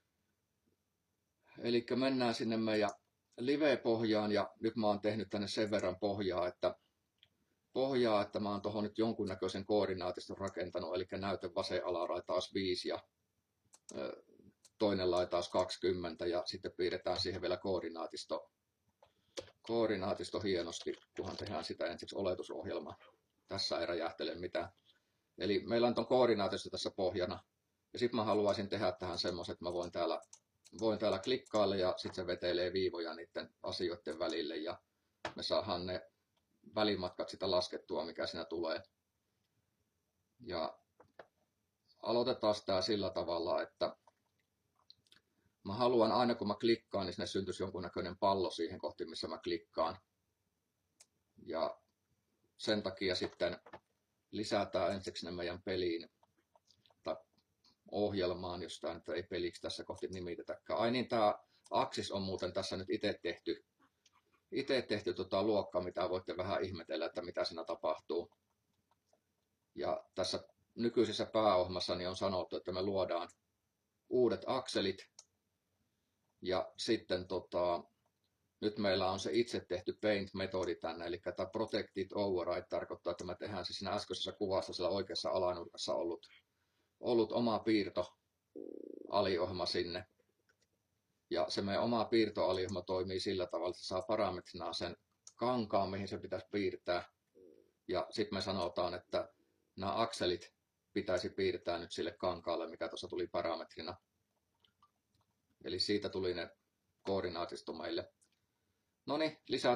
S1: Eli mennään sinne meidän live-pohjaan ja nyt mä oon tehnyt tänne sen verran pohjaa, että mä oon tuohon nyt jonkunnäköisen koordinaatiston rakentanut, eli näytön vasen alaraita olisi 5 ja toinen laita olisi 20 ja sitten piirretään siihen vielä koordinaatisto hienosti, kunhan tehdään sitä ensiksi oletusohjelma. Tässä ei räjähtele mitään. Eli meillä on tuon koordinaatisto tässä pohjana ja sitten mä haluaisin tehdä tähän semmoisen, että mä voin täällä klikkailla ja sitten se vetelee viivoja niiden asioiden välille ja me saadaan ne välimatkat sitä laskettua, mikä siinä tulee. Ja aloitetaan tämä sillä tavalla, että mä haluan aina kun mä klikkaan, niin sinne syntyisi jonkunnäköinen pallo siihen kohti, missä mä klikkaan. Ja sen takia sitten lisätään ensiksi ne meidän peliin tai ohjelmaan, jos tämä nyt ei peliksi tässä kohti nimitetäkään. Ai niin, tämä Axis on muuten tässä nyt itse tehty luokka, mitä voitte vähän ihmetellä, että mitä siinä tapahtuu. Ja tässä nykyisessä pääohjelmassa niin on sanottu, että me luodaan uudet akselit. Ja sitten nyt meillä on se itse tehty paint-metodi tänne, eli tämä protected override tarkoittaa, että me tehdään se siinä äskeisessä kuvassa siellä oikeassa alanurkassa ollut oma piirtoaliohjelma sinne. Ja se meidän oma piirtoaliohjelma toimii sillä tavalla, että se saa parametrina sen kankaan, mihin se pitäisi piirtää. Ja sitten me sanotaan, että nämä akselit pitäisi piirtää nyt sille kankaalle, mikä tuossa tuli parametrina. Eli siitä tuli ne koordinaatisto meille. No niin,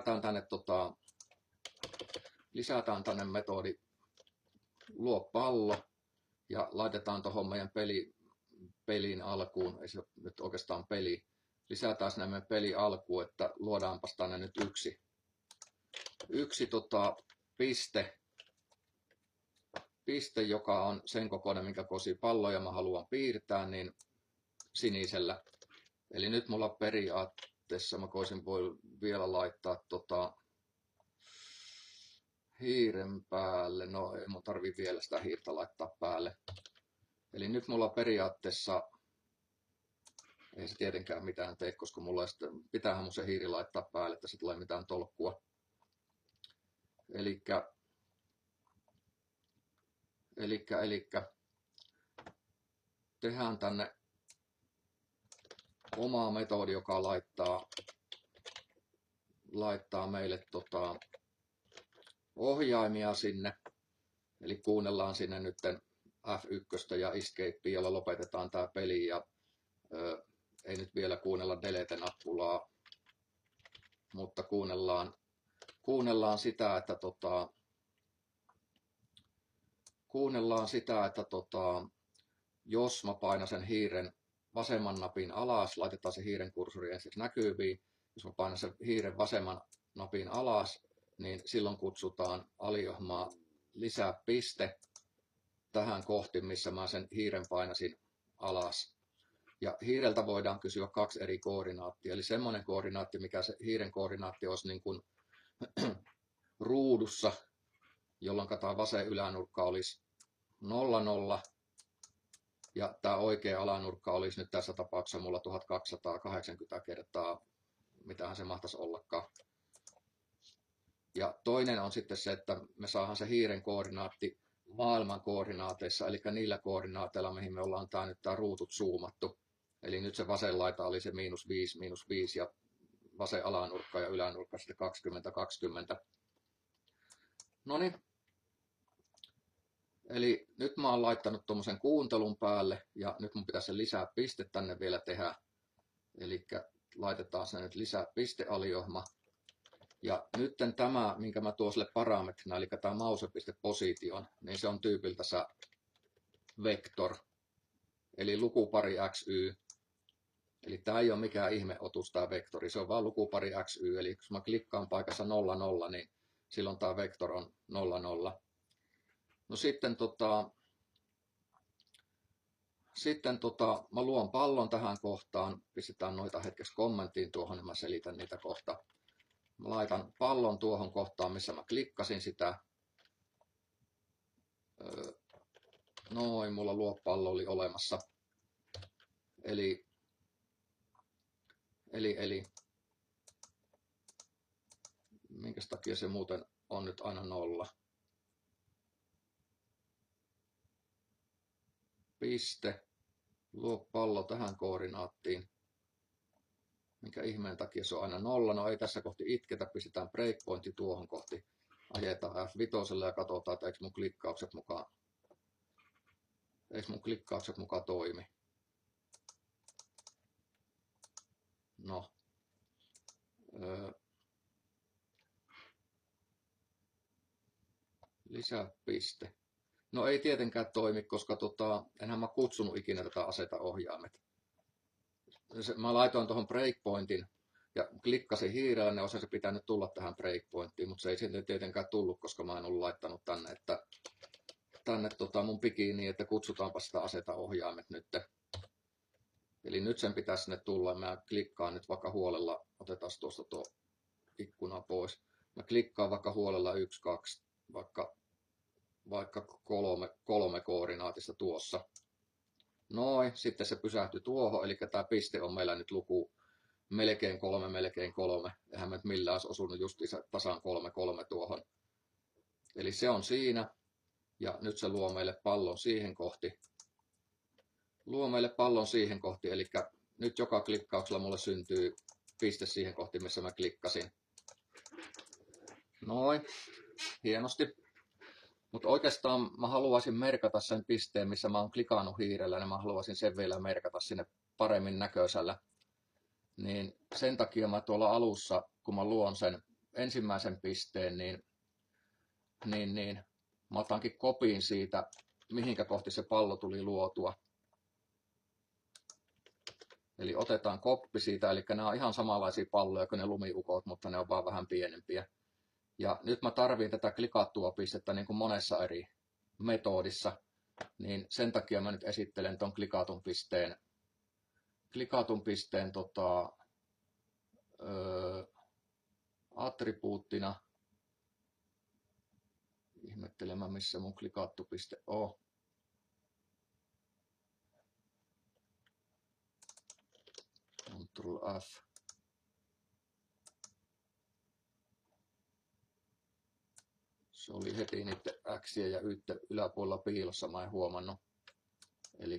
S1: lisätään tänne metodi luo pallo ja laitetaan tuohon meidän pelin alkuun, ei se ole nyt oikeastaan peli. Lisätään sinne meidän peli alkuun, että luodaanpas tänne nyt yksi piste, joka on sen kokoinen, minkä kosi palloja mä haluan piirtää, niin sinisellä. Eli nyt mulla periaatteessa mä voi vielä laittaa hiiren päälle. No ei mun tarvii vielä sitä hiirtä laittaa päälle. Eli nyt mulla periaatteessa, ei se tietenkään mitään tee, koska mulla pitäähän mun se hiiri laittaa päälle, että se tulee mitään tolkkua. Elikkä tehdään tänne oma metodi, joka laittaa meille ohjaimia sinne. Eli kuunnellaan sinne nyt F1 ja Escape, jolla lopetetaan tämä peli. Ja, ei nyt vielä kuunnella delete-nappulaa, mutta kuunnellaan sitä, että jos mä painan sen hiiren vasemman napin alas, laitetaan se hiiren kursori ensiksi näkyviin. Jos mä painan sen hiiren vasemman napin alas, niin silloin kutsutaan aliohjelmaa lisää piste tähän kohti, missä mä sen hiiren painasin alas. Ja hiireltä voidaan kysyä 2 eri koordinaattia, eli semmoinen koordinaatti, mikä se hiiren koordinaatti olisi niin kuin ruudussa, jolloin tämä vasen ylänurkka olisi 0, 0. Ja tämä oikea alanurkka olisi nyt tässä tapauksessa mulla 1280 kertaa, mitähän se mahtaisi ollakaan. Ja toinen on sitten se, että me saadaan se hiiren koordinaatti maailman koordinaateissa, eli niillä koordinaateilla, mihin me ollaan tämä ruutut zoomattu. Eli nyt se vasen laita oli se -5 ja vasen alanurkka ja ylänurkka sitten 20, 20. Noniin. Eli nyt mä oon laittanut tuommoisen kuuntelun päälle ja nyt mun pitäisi lisää piste tänne vielä tehdä. Eli laitetaan se nyt lisää pistealiohjelma. Ja nyt tämä, minkä mä tuon sille parametrina, eli tämä mouse.position, niin se on tyypiltä vektor, eli lukupari XY. Eli tämä ei ole mikään ihmeotus tämä vektori, se on vaan lukupari XY, eli jos mä klikkaan paikassa 0, 0, niin silloin tämä vektor on 0, 0. No sitten Sitten mä luon pallon tähän kohtaan, pistetään noita hetkeksi kommenttiin tuohon, niin mä selitän niitä kohta. Mä laitan pallon tuohon kohtaan, missä mä klikkasin sitä. Noin, mulla luopallo oli olemassa. Eli minkäs takia se muuten on nyt aina 0. Piste. Luo pallo tähän koordinaattiin. Minkä ihmeen takia se on aina 0. No ei tässä kohti itketä, pistetään breakpointti tuohon kohti. Ajetaan F5 ja katsotaan, että eikö mun klikkaukset mukaan toimi. No. Lisäpiste. No ei tietenkään toimi, koska enhän mä kutsunut ikinä tätä aseta ohjaimet. Mä laitoin tuohon breakpointin ja klikkasin hiirellä, niin olisi se pitänyt tulla tähän breakpointtiin, mutta se ei sitten tietenkään tullut, koska mä en ollut laittanut tänne mun pikiin niin, että kutsutaanpa sitä aseta ohjaimet nyt. Eli nyt sen pitäisi sinne tulla. Mä klikkaan nyt vaikka huolella, otetaan tuosta tuo ikkuna pois. Mä klikkaan vaikka huolella 1, 2, vaikka 3 koordinaatista tuossa. Noin, sitten se pysähtyi tuohon, eli tämä piste on meillä nyt luku melkein 3. Eihän me millään olisi osunut just tasan 3 tuohon. Eli se on siinä, ja nyt se luo meille pallon siihen kohti. Eli nyt joka klikkauksella mulle syntyy piste siihen kohti, missä mä klikkasin. Noin, hienosti. Mutta oikeastaan mä haluaisin merkata sen pisteen, missä mä oon klikannut hiirellä, niin mä haluaisin sen vielä merkata sinne paremmin näköisellä. Niin sen takia mä tuolla alussa, kun mä luon sen ensimmäisen pisteen, niin mä otankin kopiin siitä, mihinkä kohti se pallo tuli luotua. Eli otetaan koppi siitä, eli nämä on ihan samanlaisia palloja kuin ne lumiukot, mutta ne on vaan vähän pienempiä. Ja nyt mä tarviin tätä klikattua pistettä niin kuin monessa eri metodissa, niin sen takia mä nyt esittelen ton klikatun pisteen attribuuttina. Ihmettelemään, missä mun klikattu piste on. Ctrl F. Se oli heti niiden Xien ja Ytten yläpuolella piilossa, mä en huomannut. Eli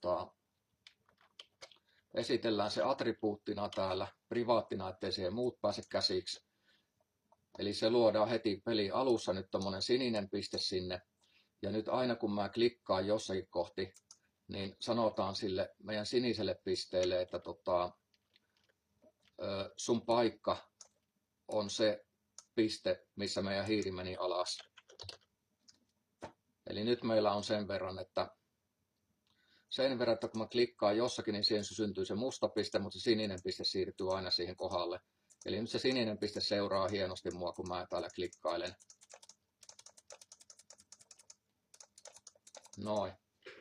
S1: esitellään se attribuuttina täällä privaattina, ettei siihen muut pääse käsiksi. Eli se luodaan heti pelin alussa nyt tommonen sininen piste sinne. Ja nyt aina kun mä klikkaan jossakin kohti, niin sanotaan sille meidän siniselle pisteelle, että sun paikka on se piste, missä meidän hiiri meni alas. Eli nyt meillä on sen verran, että kun mä klikkaan jossakin, niin siihen syntyy se musta piste, mutta se sininen piste siirtyy aina siihen kohdalle. Eli nyt se sininen piste seuraa hienosti mua, kun mä täällä klikkailen. Noin.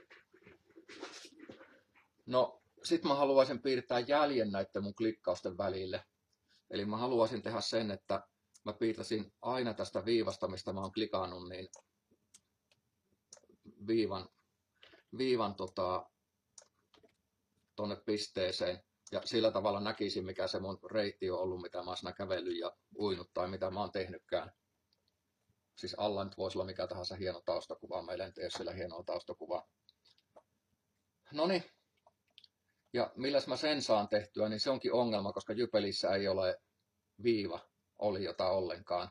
S1: No, sit mä haluaisin piirtää jäljen näiden mun klikkausten välille. Eli mä haluaisin tehdä sen, että mä piirtäisin aina tästä viivasta, mistä mä oon klikannut, niin viivan tonne pisteeseen. Ja sillä tavalla näkisin, mikä se mun reitti on ollut, mitä mä oon siinä kävellyt ja uinut tai mitä mä oon tehnytkään. Siis alla nyt voisi olla mikä tahansa hieno taustakuva. Meillä ei ole siellä hienoa taustakuvaa. Noniin. Ja milläs mä sen saan tehtyä, niin se onkin ongelma, koska Jypelissä ei ole viiva-oliota ollenkaan.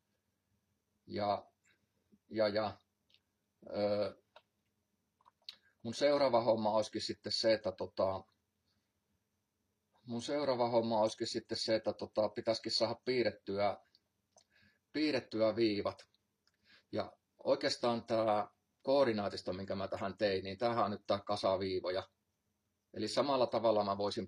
S1: Mun seuraava homma olisikin sitten se, että pitäisikin saada piirrettyä viivat. Ja oikeastaan tämä koordinaatisto, minkä mä tähän tein, niin tämähän on nyt tää kasaviivoja. Eli samalla tavalla mä voisin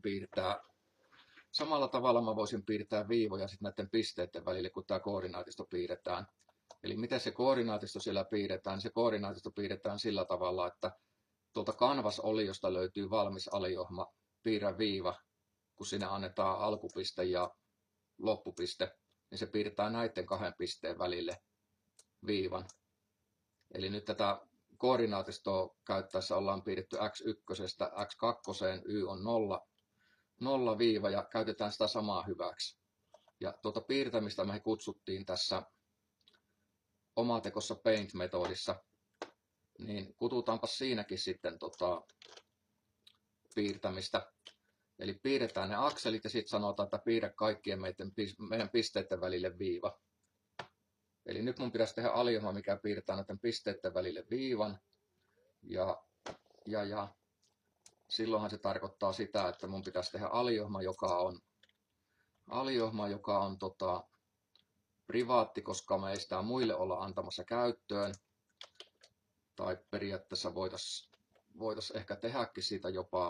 S1: piirtää viivoja sitten näiden pisteiden välille, kun tämä koordinaatisto piirretään. Eli miten se koordinaatisto siellä piirretään? Se koordinaatisto piirretään sillä tavalla, että tuolta Canvas-oliosta löytyy valmis aliohma, piirrä viiva, kun sinne annetaan alkupiste ja loppupiste, niin se piirtää näiden 2 pisteen välille viivan. Eli nyt tätä koordinaatistoa käyttäessä ollaan piirretty x1, x2, y on 0 viiva ja käytetään sitä samaa hyväksi. Ja tuota piirtämistä me kutsuttiin tässä omatekossa Paint-metodissa, niin kututaanpa siinäkin sitten piirtämistä. Eli piirretään ne akselit ja sitten sanotaan, että piirrä kaikkien meidän pisteiden välille viiva. Eli nyt mun pitäisi tehdä aliohma, mikä piirtää näiden pisteiden välille viivan. Ja silloinhan se tarkoittaa sitä, että mun pitäisi tehdä aliohma, joka on privaatti, koska me ei sitä muille olla antamassa käyttöön. Tai periaatteessa voitaisiin ehkä tehdäkin siitä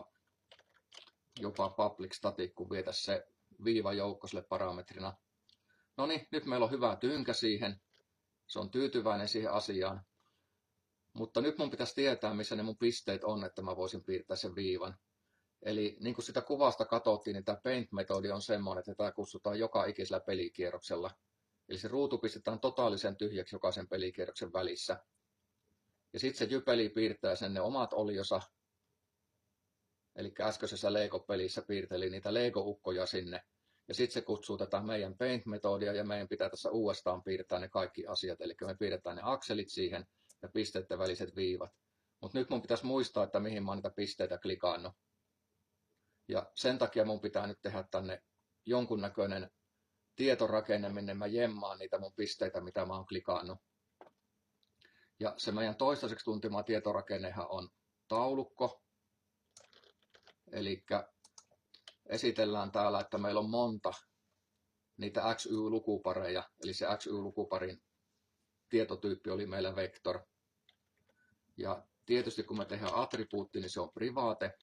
S1: jopa public static, kun vietäisiin se viiva joukkoselle parametrina. No niin, nyt meillä on hyvä tynkä siihen. Se on tyytyväinen siihen asiaan. Mutta nyt mun pitäisi tietää, missä ne mun pisteet on, että mä voisin piirtää sen viivan. Eli niin kuin sitä kuvasta katsottiin, niin tämä Paint-metodi on semmoinen, että tämä kutsutaan joka ikisellä pelikierroksella. Eli se ruutu pistetään totaalisen tyhjäksi jokaisen pelikierroksen välissä. Ja sitten se jypeli piirtää sen ne omat olionsa. Eli äskeisessä Lego-pelissä piirteli niitä Lego-ukkoja sinne. Ja sitten se kutsuu tätä meidän Paint-metodia ja meidän pitää tässä uudestaan piirtää ne kaikki asiat. Eli me piirretään ne akselit siihen ja pisteiden väliset viivat. Mutta nyt mun pitäisi muistaa, että mihin mä oon niitä pisteitä klikannut. Ja sen takia mun pitää nyt tehdä tänne jonkunnäköinen tietorakenne, minne mä jemmaan niitä mun pisteitä, mitä mä oon klikannut. Ja se meidän toistaiseksi tuntima tietorakennehan on taulukko. Eli esitellään täällä, että meillä on monta niitä XY-lukupareja. Eli se XY-lukuparin tietotyyppi oli meillä vektor. Ja tietysti kun me tehdään attribuutti, niin se on private.